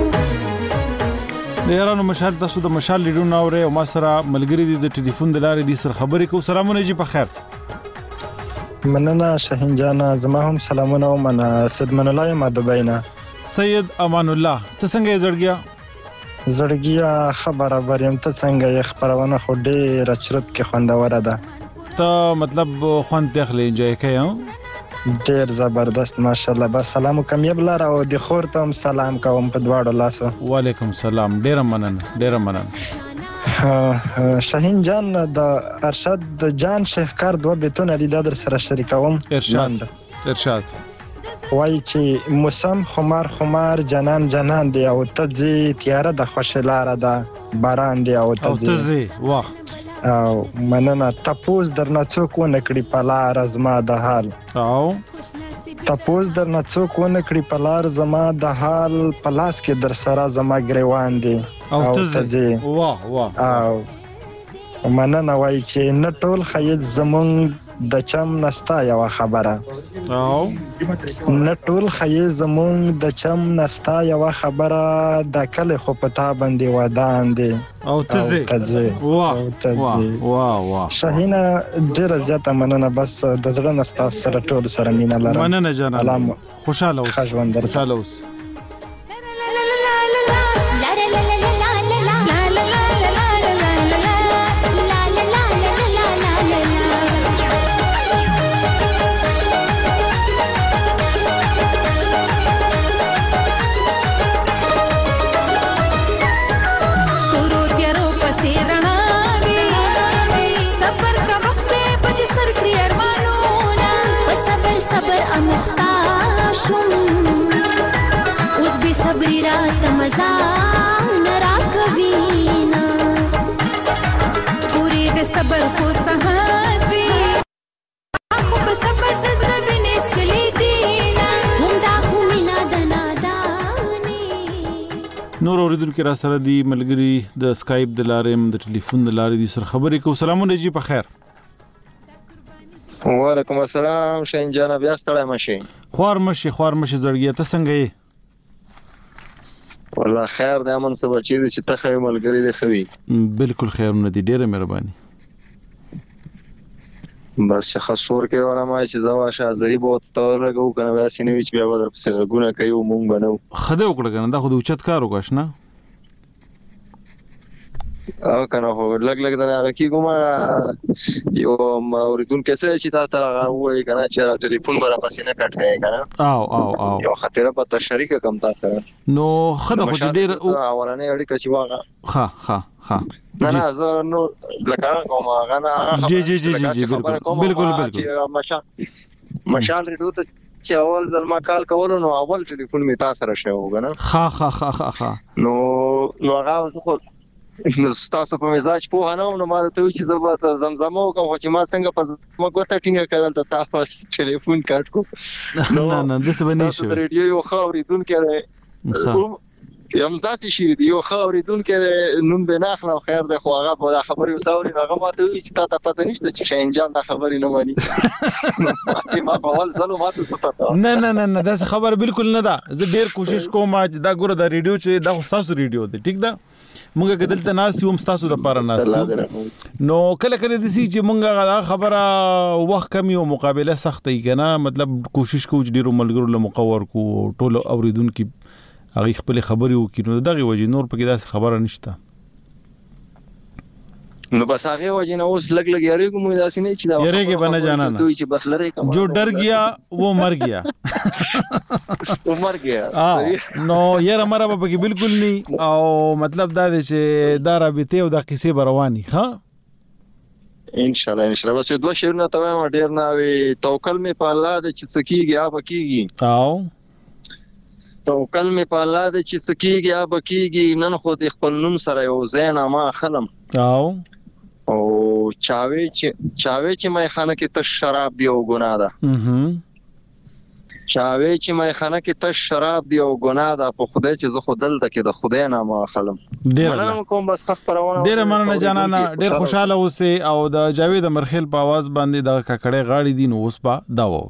Speaker 1: د یارانو مشال تاسو د مشال لیډونه اورئ او ما سره ملګری دي د ټلیفون د لارې دي سره خبرې کوو. سلامونه جی په خیر.
Speaker 12: مننه شاهین جان زما هم سلامونه او من سید من الله ما دبینا
Speaker 1: سید امان الله ته څنګه زړګیا
Speaker 12: زړګیا خبره بریم ته څنګه یې خبرونه خو ډېر چرت کې خوندوره ده
Speaker 1: ته مطلب خوند تخلې انجوای کوي
Speaker 12: ډېر زبردست ماشاءالله بس سلام کوم یې بلاره او د خور ته هم سلام کوم په دواړو لاسو.
Speaker 1: وعلیکم السلام ډېر مننه ډېر مننه.
Speaker 12: شاهین جان د ارشاد د جان شهکار دوه بیتونه دي در سره شریکوم.
Speaker 1: ارشاد ارشاد
Speaker 12: وای چې موسم خمار خمار جنان جنان دی او تځي تیاره د خوشلاره ده باران دی او
Speaker 1: تځي واه
Speaker 12: او مننه تپوس درنه څوک ونه کړي په لار زما د حال
Speaker 1: او
Speaker 12: تپوس درنه څوک ونه کړي په لار زما د حال په لاس کې در سره زما ګریوان دی
Speaker 1: او تځي واه واه
Speaker 12: او مننه وای چې نه ټول خیل زمونږ د چم نستا یو خبره
Speaker 1: او
Speaker 12: نه ټول خیل زمونږ د چم نستا یو خبره د کله خو پتا باندې ودان دی
Speaker 1: او تځي
Speaker 12: واه
Speaker 1: واه واه
Speaker 12: شاهینه ډیره زیاته مننه بس د زړه نستا سره ټول سره مینه لرم.
Speaker 1: مننه جانم خوشاله اوس خوشاله اوس.
Speaker 4: صبری رات مزا نرا کوینا پوری د صبر خو سہات وی خو په صبر د زړه نسکلی دینا هم دا خو مینا د نادانی.
Speaker 1: نور اوریدونکو را سره دی ملګری د اسکایپ د لارې د ټلیفون د لارې دي سره خبرې کوو. سلامونه جی په خیر.
Speaker 13: وعلیکم السلام شاهین جان بیا ستړی مشي
Speaker 1: خوار مشي خوار مشي زړګیا ته څنګه یې؟
Speaker 13: والله خیر د امن څه بچی دي چې ته خې ملګری دی خوي
Speaker 1: بالکل خیر نه دی ډیره مهرباني
Speaker 13: بس خاصور کې ورما چې زوا شازري بہت تور لګو کنه واسي نه وچ بیا ودر څه غونه کوي مونږ بنو
Speaker 1: خده وکړه کنه دا خو د اوچت کار وکښ نه
Speaker 13: او کنه هو لګ لګ دا هغه کی کومه یو اوریدون کیسه چې تا ته وای کنه چې ټلیفون برا پسې نه کټ کړي کنه
Speaker 1: او او او
Speaker 13: یو خطر په تشریک کم تا سره
Speaker 1: نو خده خو ډیر
Speaker 13: اولانه اړیکه چې واغه
Speaker 1: ها ها ها
Speaker 13: نه نه زه نو لکه کومه غنا
Speaker 1: جی جی جی جی بالکل بالکل بالکل
Speaker 13: مشال مشال ریډو ته چې اول ځل ما کال کولو نو اول ټلیفون می تاسو سره شو غنه
Speaker 1: ها ها ها ها
Speaker 13: نو نو هغه خو تاسو په مزاج په نه نو ما ته چې زبر زمزمو کوم چې ما څنګه په مګوته ټینګه کړل ته تاسو ټلیفون کاټ کو
Speaker 1: نه نه د څه باندې شو
Speaker 13: ریډیو یو خاوریدون کړي یم داسې شي دی یو خاوریدون کړي نوم به نه خلک خیر ده خو هغه په خبري وساوري هغه ما ته چې تاسو پته نشته چې شاهین جان دا خبري نه مانی ما په ول زلو ما ته څه پته
Speaker 1: نه نه نه دا خبر بالکل نه ده زه ډیر کوشش کوم دا ګوره دا ریډیو چې دا تاسو ریډیو دی ټیک ده مونږه کدلته ناس یو تاسو د پاره ناس نو کله کله د سي چې مونږه خبره وخت کم یو مقابله سخت ای کنه مطلب کوشش کوو چې ډیرو ملګرو له مقور کو ټول اوریدونکو هغه خپل خبري وکړي نو دغه وجه نور پکې داس خبره نشته
Speaker 13: نو بس هغه وجه نه اوس لګ لګ یریږم داسې نه چې دا
Speaker 1: یریږي بنه جانا نه
Speaker 13: دوی چې بس لری کوم
Speaker 1: جو ډر گیا وہ مر گیا
Speaker 13: وہ مر گیا
Speaker 1: نو یره مره به کې بالکل ني او مطلب دا دی چې دا رابطه او د قصې برواني ها
Speaker 13: ان شاء الله ان شاء الله. بس دوه شعرونه ته وایم ډیر نه وي. توکل می په الله د چې سکیږي اب کیږي
Speaker 1: او
Speaker 13: توکل می په الله د چې سکیږي اب کیږي نن خو د خپل نوم سره یو زینا ما خلم
Speaker 1: او
Speaker 13: او چاوي چې چاوي چې مې خانه کې ته شراب دی او ګناه ده چاوي چې مې خانه کې ته شراب دی او ګناه ده په خدای چې زه خدل د کې د خدای نامه خلم
Speaker 1: ډیر
Speaker 13: کوم بس خبرونه
Speaker 1: ډیر مننه جانانا ډیر خوشاله اوسه او د جاوید مرخیل په आवाज باندې د ککړې غاړي دي نو اوس با داو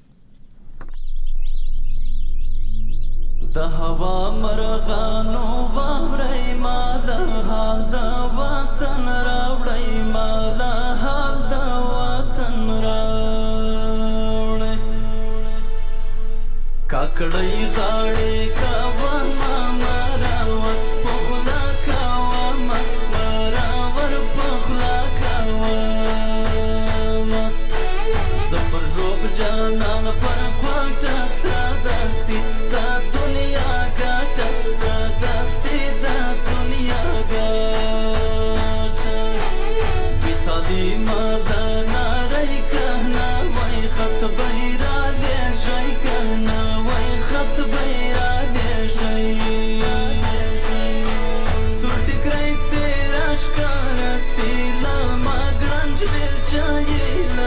Speaker 6: د هوا مرغانو واوري ما د حال د وطن راوړی ما د حال د وطن راوړی کاکړی غاړي کا وما مراوت پخلا کا وما مراور پخلا کا وما زبر روب جانان پر کوټه ساداسي تا دنیا ګټه ساداسي دا دنیا ګټه بیتالي مدنا رای کنا وای خط بیرا دې شي کنا وای خط بیرا دې شي سورټ کرای سراش کار سیلا ما ګرنج بل چایلا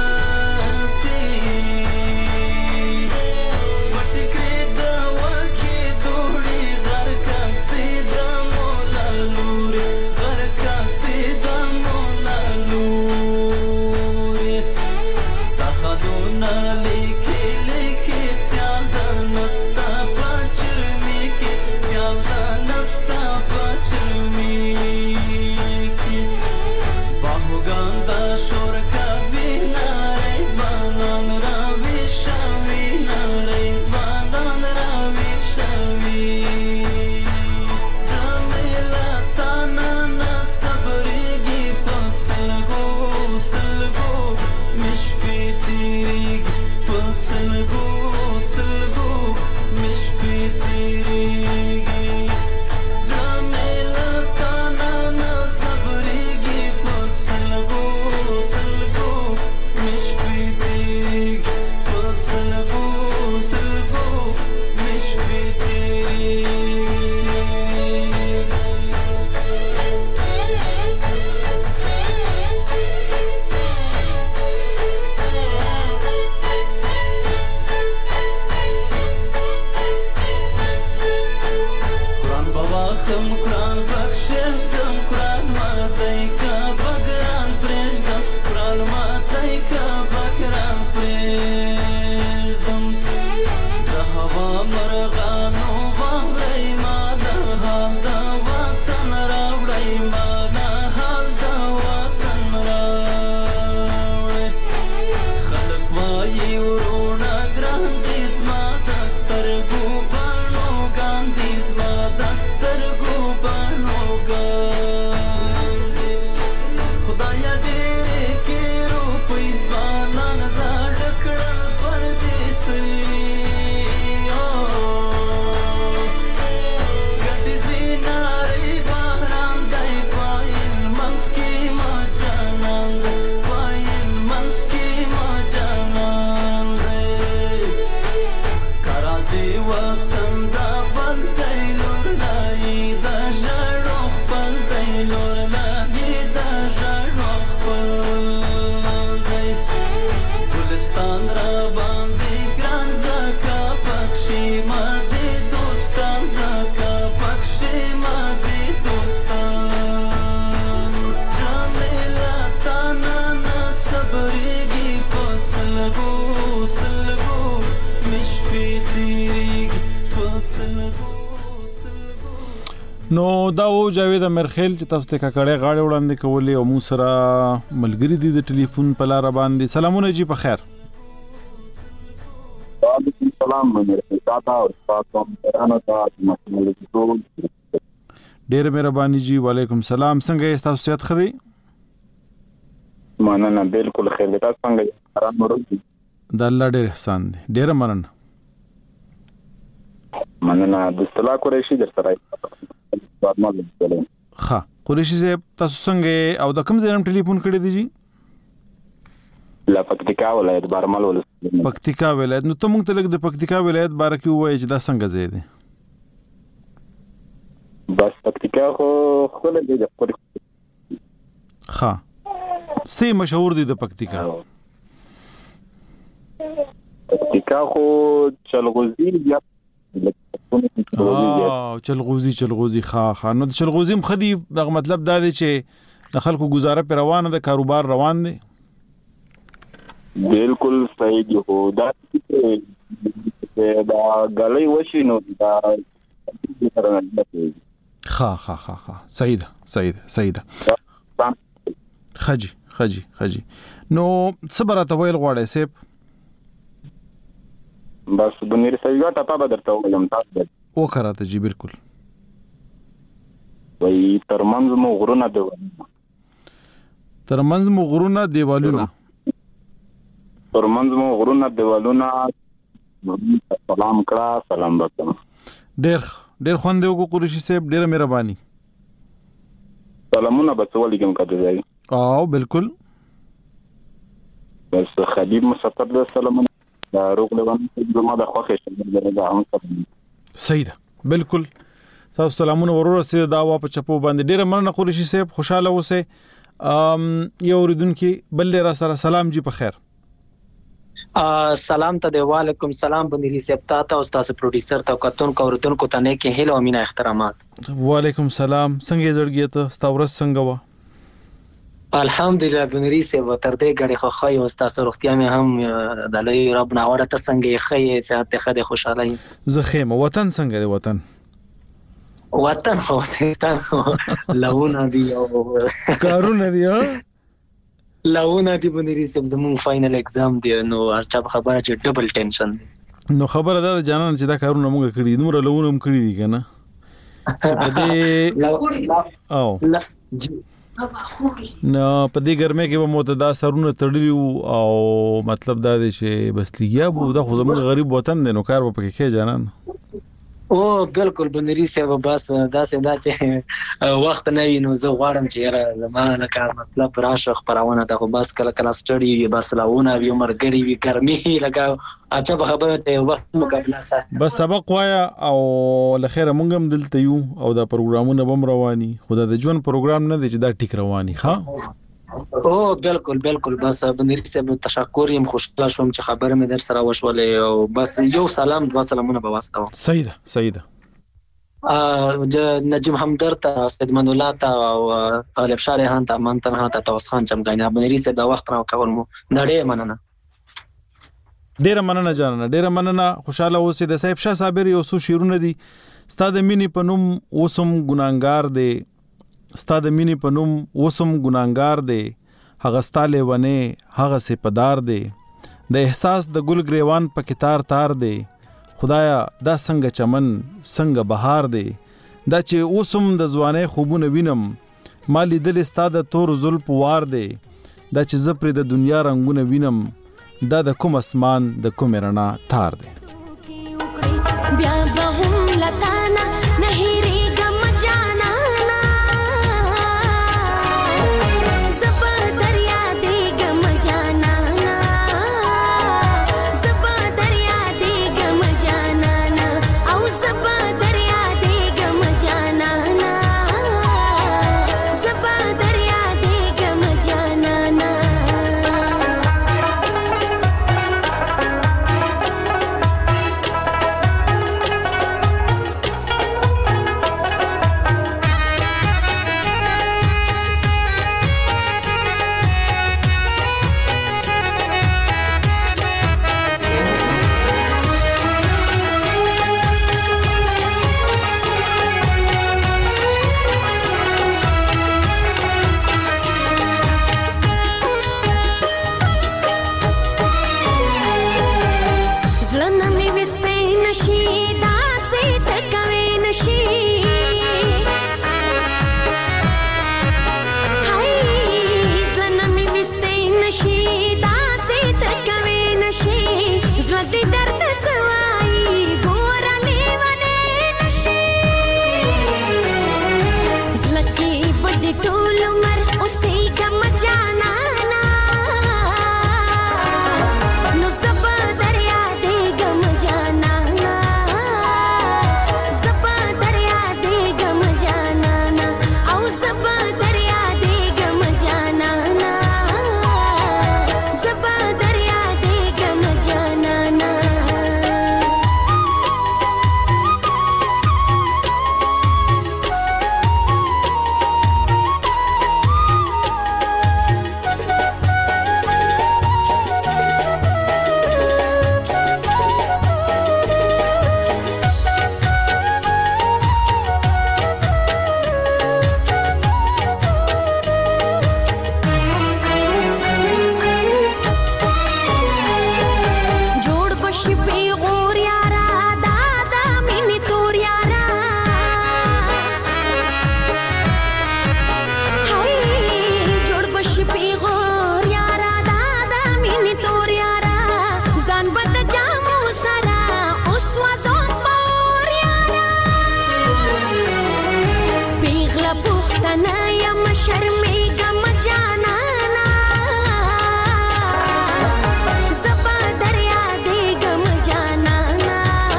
Speaker 1: نو دا و جاوید مرخیل چې تاسو ته ککړې غاړې وړاندې کولې او مو سره ملګری دي د ټلیفون په لار باندې. سلامونه جی په خیر.
Speaker 14: وعلیکم السلام مرحبا تاسو او تاسو ترانه تاسو مسلمان
Speaker 1: ډېر مهرباني جی. وعلیکم السلام. څنګه یې تاسو صحت خدي؟
Speaker 14: مننه بالکل خیر ده. تاسو څنګه آرام ورته؟
Speaker 1: د الله ډېر احسان دی. ډېره مننه.
Speaker 14: مننه. د صلاح قریشي در سره
Speaker 1: ښه قریشي صاحب تاسو څنګه او د کوم ځای نه ټلیفون کړی دی جی؟
Speaker 14: لا پکتیکا ولایت بارمل ولایت.
Speaker 1: پکتیکا ولایت. نو ته مونږ ته لږ د پکتیکا ولایت باره کې ووایې چې دا څنګه ځای دی؟
Speaker 14: بس پکتیکا خو خپله دی د خپل
Speaker 1: ښه څه مشهور دی د پکتیکا؟
Speaker 14: پکتیکا خو چلغوزي یا
Speaker 1: آه چلغوزي چلغوزي ښه ښه. نو د چلغوزي هم ښه دي. دغه مطلب دا دی چې د خلکو ګزاره پرې روانه ده، کاروبار روان دی.
Speaker 14: بالکل صحیح دی. خو دا دا غلې وشي نو دا
Speaker 1: ښه ښه ښه ښه صحیح ده صحیح ده صحیح ده. خجي خجي خجي. نو څه به راته ویل غواړئ صاحب؟
Speaker 14: بس بنیر صحیح ټاپا به درته ووایم. تاسو
Speaker 1: وکړه راته جی. بالکل.
Speaker 14: وایي ترمنځ مو غرونه دیوالونه
Speaker 1: ترمنځ مو غرونه دیوالونه
Speaker 14: ترمنځ مو غرونه دیوالونه سلام کړه سلام وکړم.
Speaker 1: ډېر ډېر خوند دی وکړو قریشي صاحب. ډېره مهرباني.
Speaker 14: سلامونه به څه ولیکم که ته ځای؟
Speaker 1: او بالکل.
Speaker 14: بس خلیب مسطر ده سلامونه دا روغ لبن زما د خوښې شمېر ده هم سلامونه.
Speaker 1: صحیح ده بالکل. تاسو سلامونه ورورسېده دا وا په چپو باندې. ډېره مننه قریشي صاحب. خوشحاله اوسئ. یو اوریدونکي بل دی را سره. سلام جی په خیر.
Speaker 15: سلام ته دی. وعلیکم سلام بنیری صاحب ته ته او تاسو پروډوسر ته کتونکو اوریدونکو ته نه کې هیله او مینا احترامات.
Speaker 1: وعلیکم سلام. څنګه زړګی ته ستا ورځ څنګه وه؟
Speaker 15: الحمدلله بنیری صاحب تر دې غړي خو خای او تاسو روغتیا مې هم د لوی رب ناوړه ته څنګه خای صحت ته خدای خوشاله یم.
Speaker 1: زه خیم. وطن څنګه دی؟ وطن
Speaker 15: وطن خو ستاسو لونه دی او
Speaker 1: کارونه دی. ها
Speaker 15: لونه دی بنیری صاحب. زمون فائنل اگزام دی نو هرچا خبره چې ډبل ټینشن دی.
Speaker 1: نو خبره دا جانان چې دا کارونه موږ کړی نور لونه هم کړی دي کنه چې په دې او نو په دې ګرمه کې به متدا سرونه تړلی او مطلب دا دی چې بس لګیا بو دا خو زموږ غریب وطن دی نو کار به پکې کې جانان.
Speaker 15: او بالکل بنری صاحب. بس دا څه دا چې وخت نه وي نو زه غواړم چې را زمانه کار مطلب راشه خبرونه دا خو بس کله کله سټډي وي بس لاونه وي مرګري وي ګرمي لګا اچھا خبره ته وخت مقابله سره
Speaker 1: بس سبق وایا او لخيره مونږ هم دلته یو او دا پروګرامونه بم رواني. خدا د ژوند پروګرام نه دی چې دا ټیک رواني. ها
Speaker 15: او بالکل بالکل. بس بنری صاحب تشکر یم. خوشاله شوم چې خبره مې در سره وشولې او بس یو سلام دوا سلامونه به واسطه.
Speaker 1: صحیح ده صحیح ده.
Speaker 15: ا نجم همدرد ته سید من الله ته او طالب شارحان ته منتن ها ته توس خان چمګانی بنری صاحب دا وخت راو کول مو نړۍ مننه.
Speaker 1: ډیره مننه جانانه. ډیره مننه. خوشاله اوسئ. د صاحب شاه صابر یو څو شیرونه دي. ستاد مینی پنوم اوسم ګناګار دی. ستاد مینی پنوم اوسم ګناګار دی. هغه ستاله ونه هغه سپدار دی. د احساس د ګل گریوان په کتار تار دی. خدایا دا څنګه چمن څنګه بهار دی. دا چې اوسم د ځواني خوبونه وینم مالی دل ستاد تور زلف وار دی. دا چې زپر د دنیا رنگونه وینم دا د کوم اسمان د کوم رڼا تار دی.
Speaker 4: بیا بهم لتانا نہیں ری گم جانا زب دریا دے گم جانا زب دریا دے گم جانا او زب دریا دے گم جانا زب دریا دے گم جانا اوسېږم جانانا نو زبا دریا دیګم جانانا زبا دریا دیګم جانانا او زبا دریا دیګم جانانا زبا دریا دیګم جانانا جوړ بشي پیغور یارا دادا مینې تور یارا هاي جوړ بشي پیغور یارا دادا مینې تور یارا ځان بد جامو سرا اوس وازم پور یارا پیغله پختنه یم شرمېږم جانانا زبا دریا دیګم جانانا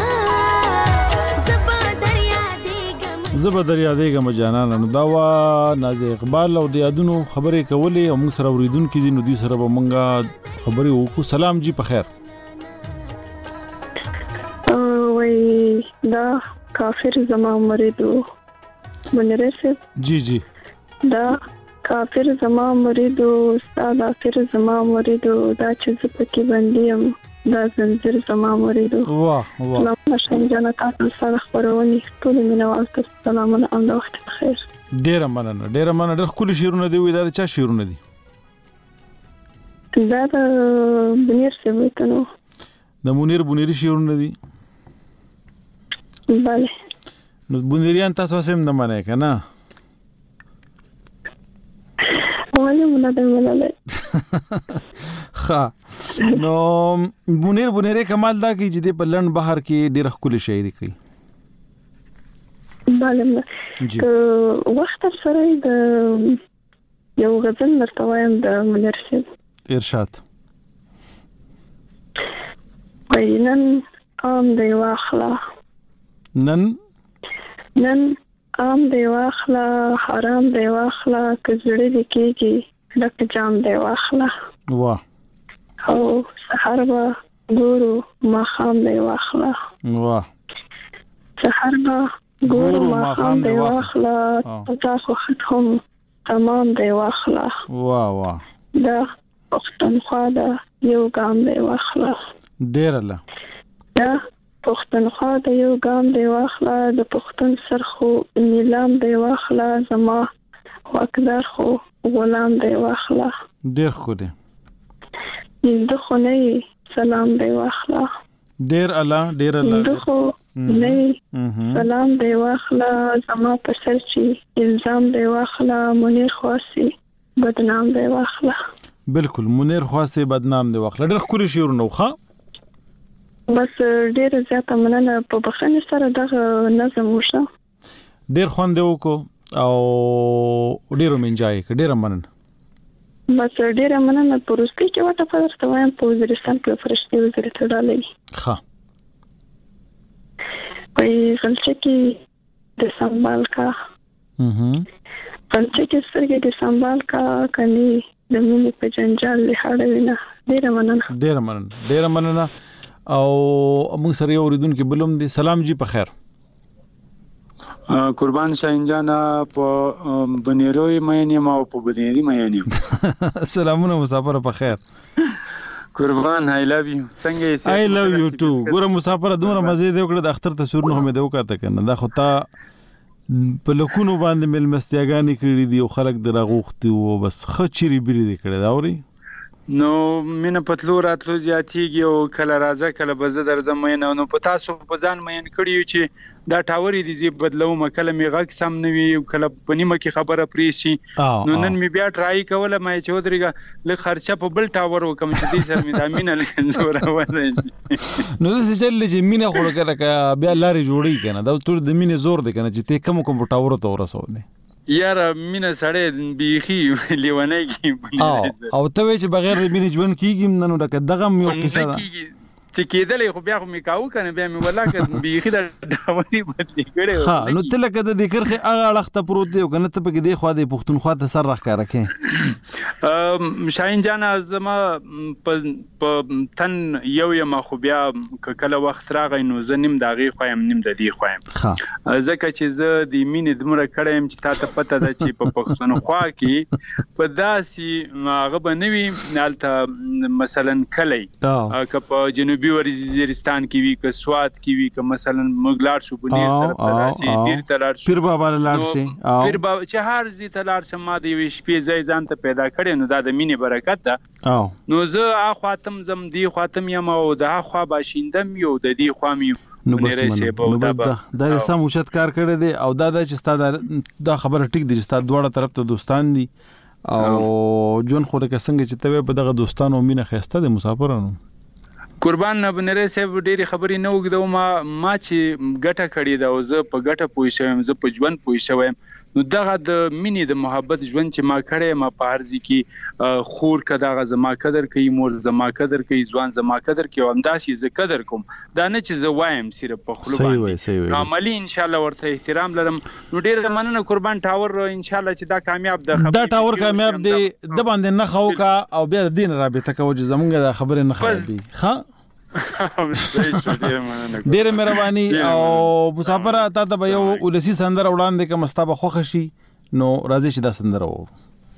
Speaker 4: زبا دریا دیګم
Speaker 1: زبا دریا دیګم جانانا. نو دا وا نازي اقبال او د یادونو خبرې کولې او موږ سره اوریدونکو دي نو دوی سره به موږ خبرې وکړو. سلام جی په خیر.
Speaker 16: وای دا کافر زما مریدو منرسه
Speaker 1: جی جی
Speaker 16: دا کافر زما مریدو استاد کافر زما مریدو دا چې زه پکې بندیم دا زنجیر زما مریدو.
Speaker 1: واه واه
Speaker 16: سلام شنجانه تاسو سره خبرونه ټول مینوال ته سلامونه او د وخت بخیر.
Speaker 1: ډیره مننه ډیره مننه. ډېر ښکلي شعرونه دي وي. دا د چا شعرونه دي؟
Speaker 16: دا د بنیر سیویتنو.
Speaker 1: د منیر بنیری شعرونه دي؟
Speaker 16: بله.
Speaker 1: نو بنیریان تاسو هم نه منئ که نه؟
Speaker 16: ولې مو نه دی منلی؟
Speaker 1: ښه نو منیر بنیری کمال دا کوي چې دی په لنډ بهر کې ډېره ښکلې شاعري کوي.
Speaker 16: بله که وخت سره د یو غزل درته وایم د منیر صاحب.
Speaker 1: ارشاد.
Speaker 16: وایي نن عام دی واخله
Speaker 1: نن
Speaker 16: نن عام دی واخله حرام دی واخله که زړه دې کېږي ډک جام دی واخله.
Speaker 1: واه
Speaker 16: او سحر به ګورو ماښام دی واخله.
Speaker 1: واه
Speaker 16: سحر به ګورو ماښام دی واخله تاسو خط هم تمام دی واخله.
Speaker 1: واه واه
Speaker 16: دا پښتونخوا ده یو ګام دی واخله.
Speaker 1: ډېره له
Speaker 16: دا پښتونخوا د یو ګام دی واخله د پښتون سر خو نیلام دی واخله زما واکدار خو غلام دی واخله.
Speaker 1: ډېر ښکلی.
Speaker 16: د خو نه سلام دی واخله.
Speaker 1: ډېر الله ډېر الله
Speaker 16: د خو نه سلام دی واخله زما په سر چې الزام دی واخله منیر خواسي بدنام دی واخله.
Speaker 1: بالکل منیر خواسي بدنام دی واخله. ډېر ښکلي شعرونه وو. ښه
Speaker 16: بس ډېر زیاته مننه په بخښنې سره دغه نظم وشه.
Speaker 1: ډېر خوند یې وکړو او ډېر مې انجوای کړ. ډېره مننه.
Speaker 16: بس ډېره مننه. په روسي کې ورته په درته وایم په وزیرستان کې فرشتي وزیر ته ډالۍ.
Speaker 1: ښه
Speaker 16: وایي غلچه کې د سنبال کا غلچه کې سترګې د سنبال کا کني د مینې په جنجال لهاړه وینه. ډېره مننه
Speaker 1: ډېره مننه ډېره مننه. او موږ سره یو اوریدونکي بلوم دي. سلام جی په خیر.
Speaker 17: قربان شاهین جان په بنیروي مې یم او په بنیری مې یم.
Speaker 1: سلامونه مسافر په خیر.
Speaker 17: قربان I love you. څنګه یې؟
Speaker 1: I love you too. ګوره مسافر دومره مزه دی وکړه د اختر تصویرونه هم دی وکړه کنه. دا خو تا په لکونو باندې ملمستیاګانی کړې دي او خلک دراغوختي او بس خچري بری دي کړه دا اوري.
Speaker 17: نو مینه پتلو راتلو زیاتیږي او کله راځه کله به زه درځم مینه. نو په تاسو په ځان مین کړیو چې دا ټاورې دي زی بدلو مکله می غږ سم نه وي کله په نیمه کې خبره پری شي. نو نن می بیا ټرای کوله مې چې ودرېګه له خرچه په بل ټاور وکم چې دې سره می د امینه زوره ونه شي.
Speaker 1: نو زه چې چې مینه خو کله بیا لارې جوړی کنه دا ټول د مینه زور دی کنه چې ته کوم کوم ټاور ته ورسولې.
Speaker 17: یاره مینه سړی بیخي لیونی کی
Speaker 1: او او ته چې بغیر د مینې ژوند کیږي نو لکه دغه یو قصه ده
Speaker 17: چې کېدلې خو بیا خو مې کاوه کنه بیا مې ولا که بیخي د ډاوري بدلی کړي
Speaker 1: ها نو ته لکه د کرخه هغه اړخته پروت دی کنه ته پکې دی خو د پښتونخوا ته سر راخاره کې
Speaker 17: شاهین جان زما په تن یو یم خو بیا کله وخت راغی نو زه نیم داغي خوایم نیم د دې خوایم ځکه چې زه د مینې دمره کړم چې تا ته پته ده چې په پښتونخوا کې په داسې هغه به نه وي هلته مثلا کلی که په جنوبي وزیرستان کې وي که سوات کې وي که مثلا موږ لاړ شو بنیر طرف ته راسي ډیر ته لاړ شو
Speaker 1: پیر بابا لاړ شي
Speaker 17: پیر بابا چې هر ځای ته لاړ شم ما د یوې شپې ځای ځان ته پیدا کړی نو دا د مینې برکت ده نو زه اخوا تم زم دی خوا تم یم او د اخوا باشندم یو د دې خوا مې
Speaker 1: نو بس دا د سم اوچت کار کړی دی او دا چې ستا دا خبره ټیک دی چې ستا دواړه طرف ته دوستان دي او جون خو لکه څنګه چې ته په دغه دوستانو مینه ښایسته دی مسافرانو
Speaker 17: قربان بنری صاحب ډېری خبرې نه وګدو ما ما چې ګټه کړې ده او زه په ګټه پوه شوم زه په ژوند پوه شوم نو دغه د مینې د محبت ژوند چې ما کړی ما په هر ځای کې خور کداغه زما قدر کوي مور زما قدر کوي ځوان زما قدر کوي او همداسې زه قدر کوم دا نه چې زه وایم صرف په خپل باندې عملی ان شاء الله ورته احترام لرم نو ډېر مننه قربان ټاور ان شاء الله چې دا کامیاب ده
Speaker 1: دا ټاور کامیاب دی د باندې نه خوکا او بیا د دین رابطه کوي زمونږ د خبرې نه خبرې ها ډېر مهرباني او مسافر تا ته یو ولسی سندره وړاندې کوم مستابه خوښ شي نو راځي چې دا سندره وو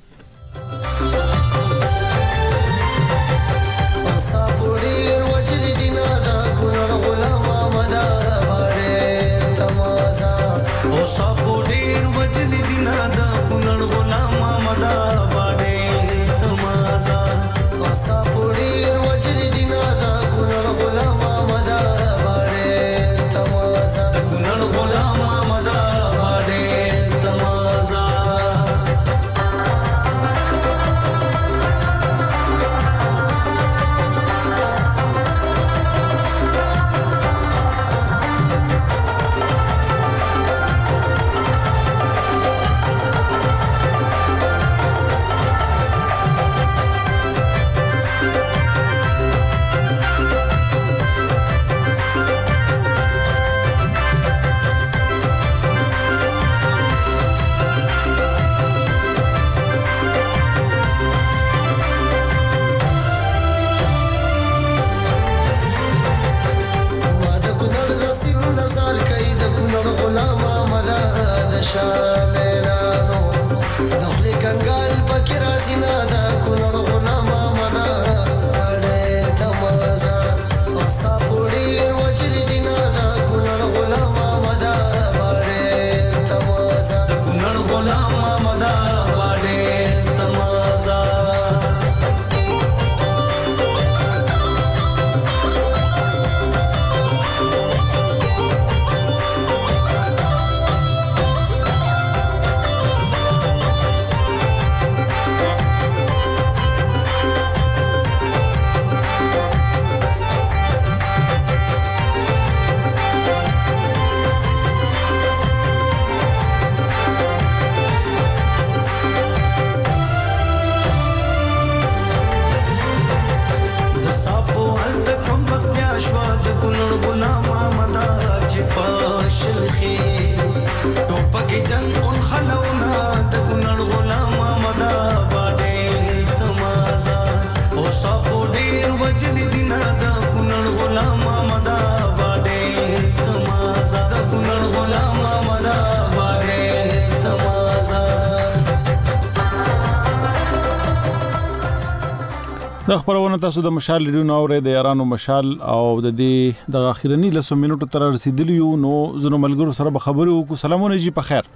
Speaker 1: د خبرونه تاسو د مشال لري نو اورې د یارانو مشال او د دې د اخیرنی لسو منټو تر رسیدلی نو زنو ملګرو سره به خبرو کو سلامونه جی په خیر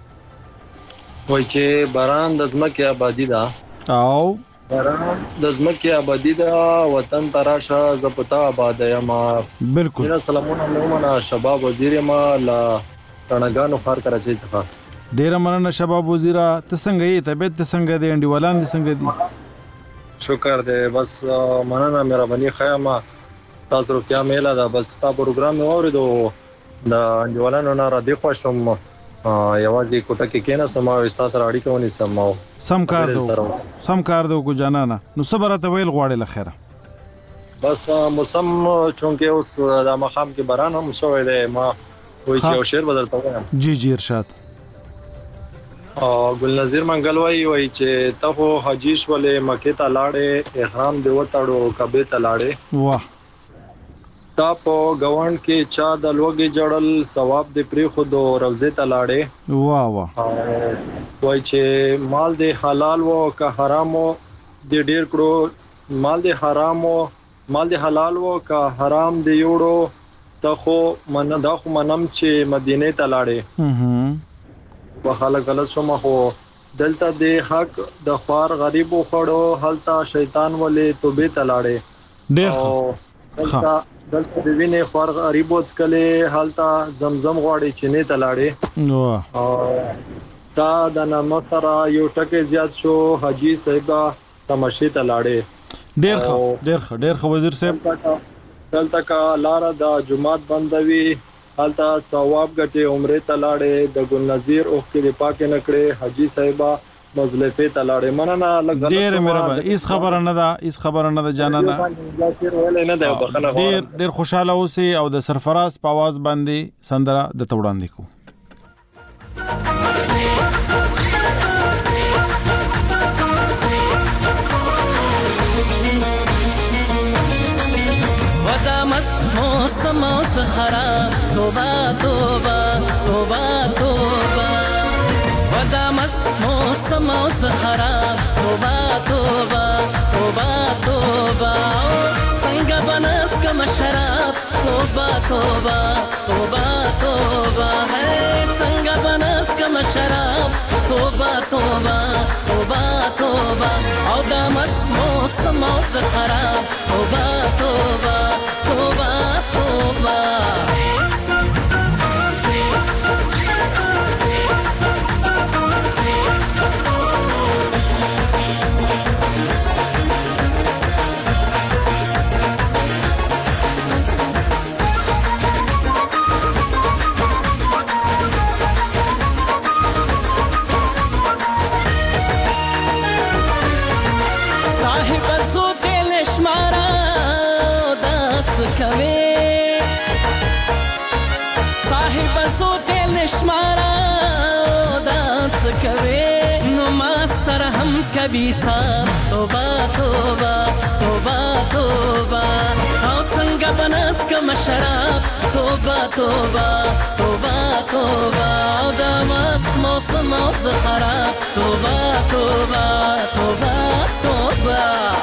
Speaker 18: وای چې باران د زمکه آبادی دا
Speaker 1: او
Speaker 18: باران د زمکه آبادی دا وطن تراشه زپتا آباد یم
Speaker 1: بالکل
Speaker 18: سلامونه مومنه شباب وزیر ما لا تنګانو خار کراچي څخه
Speaker 1: ډیر مننه شباب وزیره ته څنګه یې طبيعت څنګه دی انډیوالان دي څنګه دي
Speaker 18: شکر دې بس مننه مهرباني خیامه تاسو روغتیا میله دا بس تا پروګرام نو اوریدو دا انډیوالانو نه را دی خوشم یوازې کوټه کې کېنه سم او استا سره اړیکه ونی سم او
Speaker 1: سم کار دو سم کار دو کو جانانا نو صبر ته ویل غواړي لخره
Speaker 18: بس موسم چونکه اوس د مخام کې باران هم شوی دی ما وایي چې یو شعر بدل پوهه
Speaker 1: جی جی ارشاد
Speaker 18: او ګل نظیر منګل وایي وایي چې ته خو حجیش ولې مکه ته لاړې احرام دی وتاړو کعبه ته لاړې
Speaker 1: واه
Speaker 18: ستا په ګوند کې چا د لوګي جړل ثواب دی پری خود روزه ته لاړې
Speaker 1: واه واه
Speaker 18: وایي چې مال دی حلال وو که حرام وو دی ډیر کړو مال دی حرام وو مال دی حلال وو که حرام دی یوړو ته خو من دا خو منم چې مدینه ته لاړې وخاله غلط شوم خو دلته د حق د خوار غریب خوړو هلته شیطان ولې توبه ته لاړې
Speaker 1: ډېر
Speaker 18: ښه دلته د وینې خوار غریب وڅکلې هلته زمزم غواړي چې نه ته لاړې او تا د نامه سره یو ټکي زیات شو حاجی صاحب تماشې ته لاړې
Speaker 1: ډېر ښه ډېر ښه ډېر ښه وزیر صاحب
Speaker 18: دلته کا لار د جمعات بندوي حالتا ثواب غټي عمره تلاړې د ګل نظیر اوخ کې د پاک نکړې حاجی صاحبہ مزلفه تلاړې مننه لګل
Speaker 1: ډېر مهربان اس خبره نه ده اس خبره نه ده جانانا ډېر ډېر خوشاله اوسې او د سرفراز په आवाज باندې سندره د توړاندې کو
Speaker 6: موسم اوس خراب توبه توبه توبه توبه ودا مست موسم اوس خراب توبه توبه توبه توبه څنګه بنس کم شراب توبه توبه توبه توبه ہے څنګه بنس کم شراب توبه توبه توبه توبه او دا مست موسم اوس خراب توبه توبه توبه توبه صاحب صوت الاشمارا دات کوي صاحب صوت الاشمارا دات کوي نو ما سره هم کبي صاحب توبه توبه توبه توبه او څنګه بنس کم شراب توبه توبه توبه توبه او د مست موسم او خراب توبه توبه توبه توبه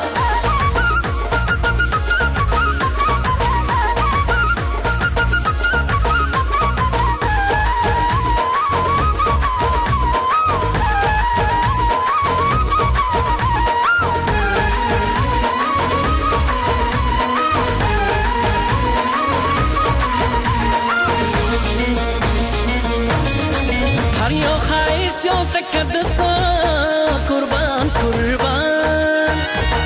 Speaker 6: تقدس قربان قربان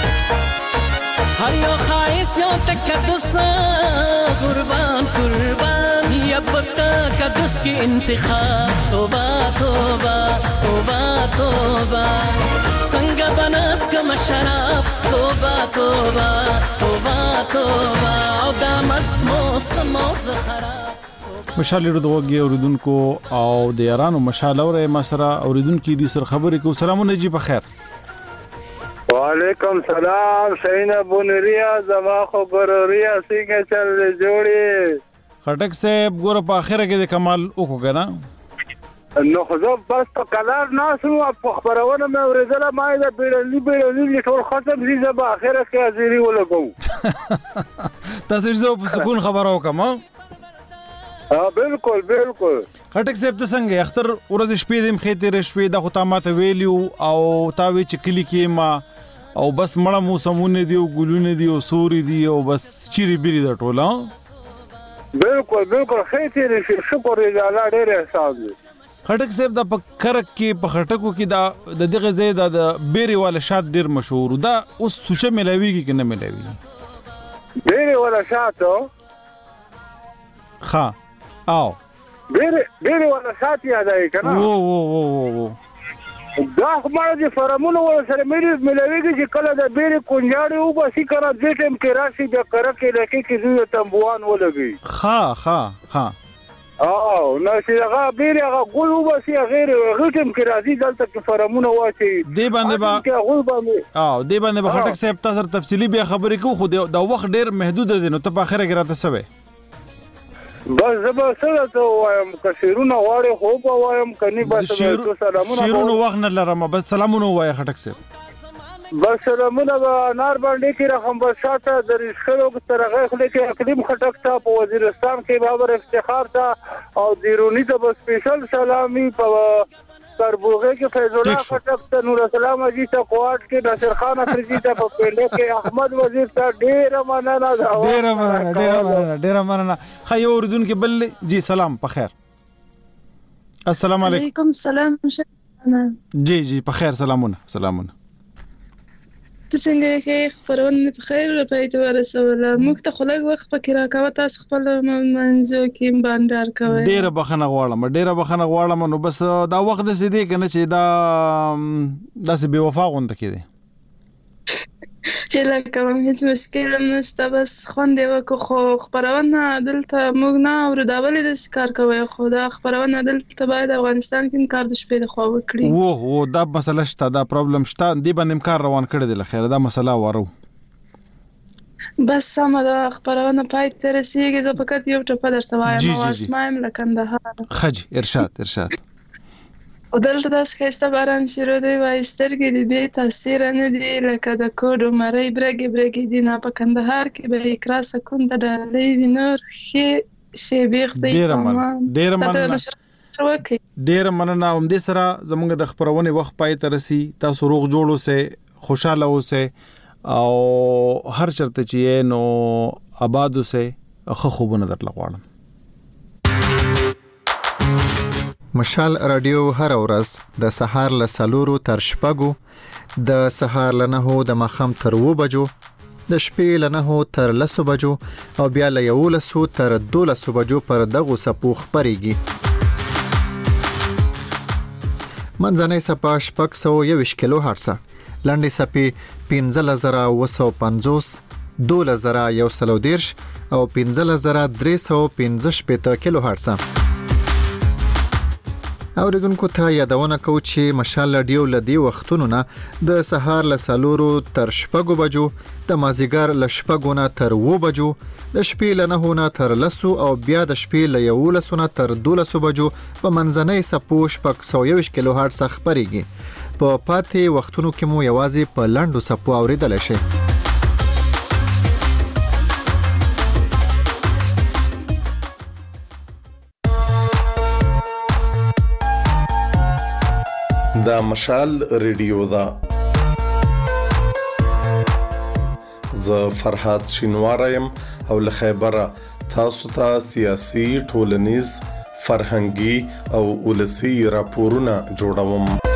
Speaker 6: هر یو خایس یو تقدس قربان قربان یا پتا قدس کی انتخاب توبه توبه توبه توبه څنګه بنس کم شراب توبه توبه توبه توبه او دا مست موسم او خراب
Speaker 1: مشال ردوږي اوریدونکو او د یارانو مشال اوره مسره اوریدونکو دي سر خبرې کو سلامونه جی په خیر
Speaker 11: وعلیکم سلام شین ابو نوریا زما خبروریا څنګه چل جوړي
Speaker 1: خټک صاحب ګور په اخره کې د کمال وکړه کنه
Speaker 11: نو خو بس په قرار ناسو په خبرونه مې ورزله ما دا بیړنی بیړنی ټول ختم دي زما اخره کې حاضری ولګو
Speaker 1: تاسو زه په سکون خبرو کوم
Speaker 11: ها بالکل بالکل
Speaker 1: خټک صاحب ته څنګه اختر ورځ شپې دیم خېته رشوي د خو تامه ویلیو او تا وی چې کلی کې ما او بس مړه موسمونه دی او ګلونه دی او سوري دی او بس چيري بيري د ټوله
Speaker 11: بالکل بالکل خېته رشي شکر دې الله ډېر احسان دي
Speaker 1: خټک صاحب د پکرک کې په خټکو کې دا د دغه زید د بیري والا شات ډېر مشهور دا اوس سوچه ملاويږي کې نه ملاوي
Speaker 11: بیري والا شات
Speaker 1: ها او
Speaker 11: ډېر ډېر ولا ساتي یادای کنه
Speaker 1: او او او او
Speaker 11: دا خبره چې فرمونه ور سره مې ملويږي چې کله د بیرې کونجاړي او باسي کنه دې ټیم کې راشي د کړه کې لکه کې زوی تنبوان ولګي
Speaker 1: ها ها ها
Speaker 11: او نو چې هغه بیرې هغه ګل او باسي غیر غټم کې راځي دلته کې فرمونه واچي
Speaker 1: دې باندې با او دې باندې به خټک صاحب تاسو تفصیلی بیا خبرې کو خو دا وخت ډېر محدود دي نو ته په اخره کې راته سوي
Speaker 11: بس زبا سره ته وایم کثیرونه واړې خو په وایم کني بس سلامونه
Speaker 1: شیرونو وخت نه لرم بس سلامونه وای خټک صاحب
Speaker 11: بس سلامونه نار باندې کې رقم بس شاته د رښکلو ترغه خلک کې اقلیم خټک ته په وزیرستان کې بابر افتخار ته او دیرونی ته بس سپیشل سلامي په تربوغه کې فیض الله خټک ته نور السلام اجي ته کوټ کې ناصر خان افریدي ته په پنده کې احمد وزیر ته ډیر مننه دا
Speaker 1: ډیر مننه ډیر مننه ډیر مننه خي اوردون کې بل جی سلام په خیر السلام علیکم
Speaker 19: وعلیکم السلام شکرا
Speaker 1: جی جی په خیر سلامونه سلامونه
Speaker 19: ته څنګه یې خبرونه په خیر را پېته ورسوله موږ ته خلک وخت پکې راکاوه تاسو خپل منځو کې باندې کوي
Speaker 1: ډیره بخنه غواړم ډیره بخنه غواړم نو بس دا وخت د سې دی کنه چې دا داسې بے وفا غونډه کې دی
Speaker 19: هله کوم هیڅ مشکل نشته بس خوند وکړو خو خبرونه دلته موږ نه اورو دا ولې د کار کوي خو دا خبرونه دلته باید افغانستان کې کار د شپې د خوا وکړي
Speaker 1: وو وو دا مسله شته دا پرابلم شته دی باندې کار روان کړی دی لخر دا مسله وارو
Speaker 19: بس سم دا خبرونه پای ته رسیږي زه فقط یو ټپ درته وایم او اسمایم لکندهار
Speaker 1: خج ارشاد ارشاد
Speaker 19: او دلته داس خسته باران شروع دی وای سترګې دې به تاثیر نه دی لکه د کوډو مری برګي برګي دی نه په کندهار کې به اقرا سکون ته ډالې وینور خې شی بیخ دی
Speaker 1: ډیر مننه ډیر مننه ډیر مننه هم دې سره زموږ د خبرونه وخت پای ته رسی تاسو روغ جوړو سه خوشاله اوسه او هر چرته چې نو آباد اوسه خو خوبونه درته غواړم
Speaker 5: مشال رادیو هر ورځ د سهار له سلورو تر شپږو د سهار له نهو د ماښام تر اوو بجو د شپې له نهو تر لسو بجو او بیا له یولسو تر دولسو بجو پر دغو څپو خپرېږي منځنۍ څپه شپږ سوه یوویشت کیلو هرڅه لنډې څپې پنځلس زره اوه سوه پنځوس دولس زره یو سل او دېرش او پنځلس زره درې سوه پنځه شپېته کیلو هرڅه اوریدونکو ته یادونه کوم چې مشال رادیو لدی وختونو نه د سهار له سلورو تر شپږو بجو د مازیګر له شپږو نه تر اوو بجو د شپې له نهو نه تر لسو او بیا د شپې له یولسو نه تر دولسو بجو په منځنۍ څپو شپږ سوه یوویشت کیلو هرټز خپرېږي په پاتې وختونو کې مو یوازې په لنډو څپو اوریدلی شئ
Speaker 20: دا مشال ریډیو دا ز فرحات شینوارم او له خیبره تاسو ته سیاسي ټولنیز فرهنګي او ولسی راپورونه جوړوم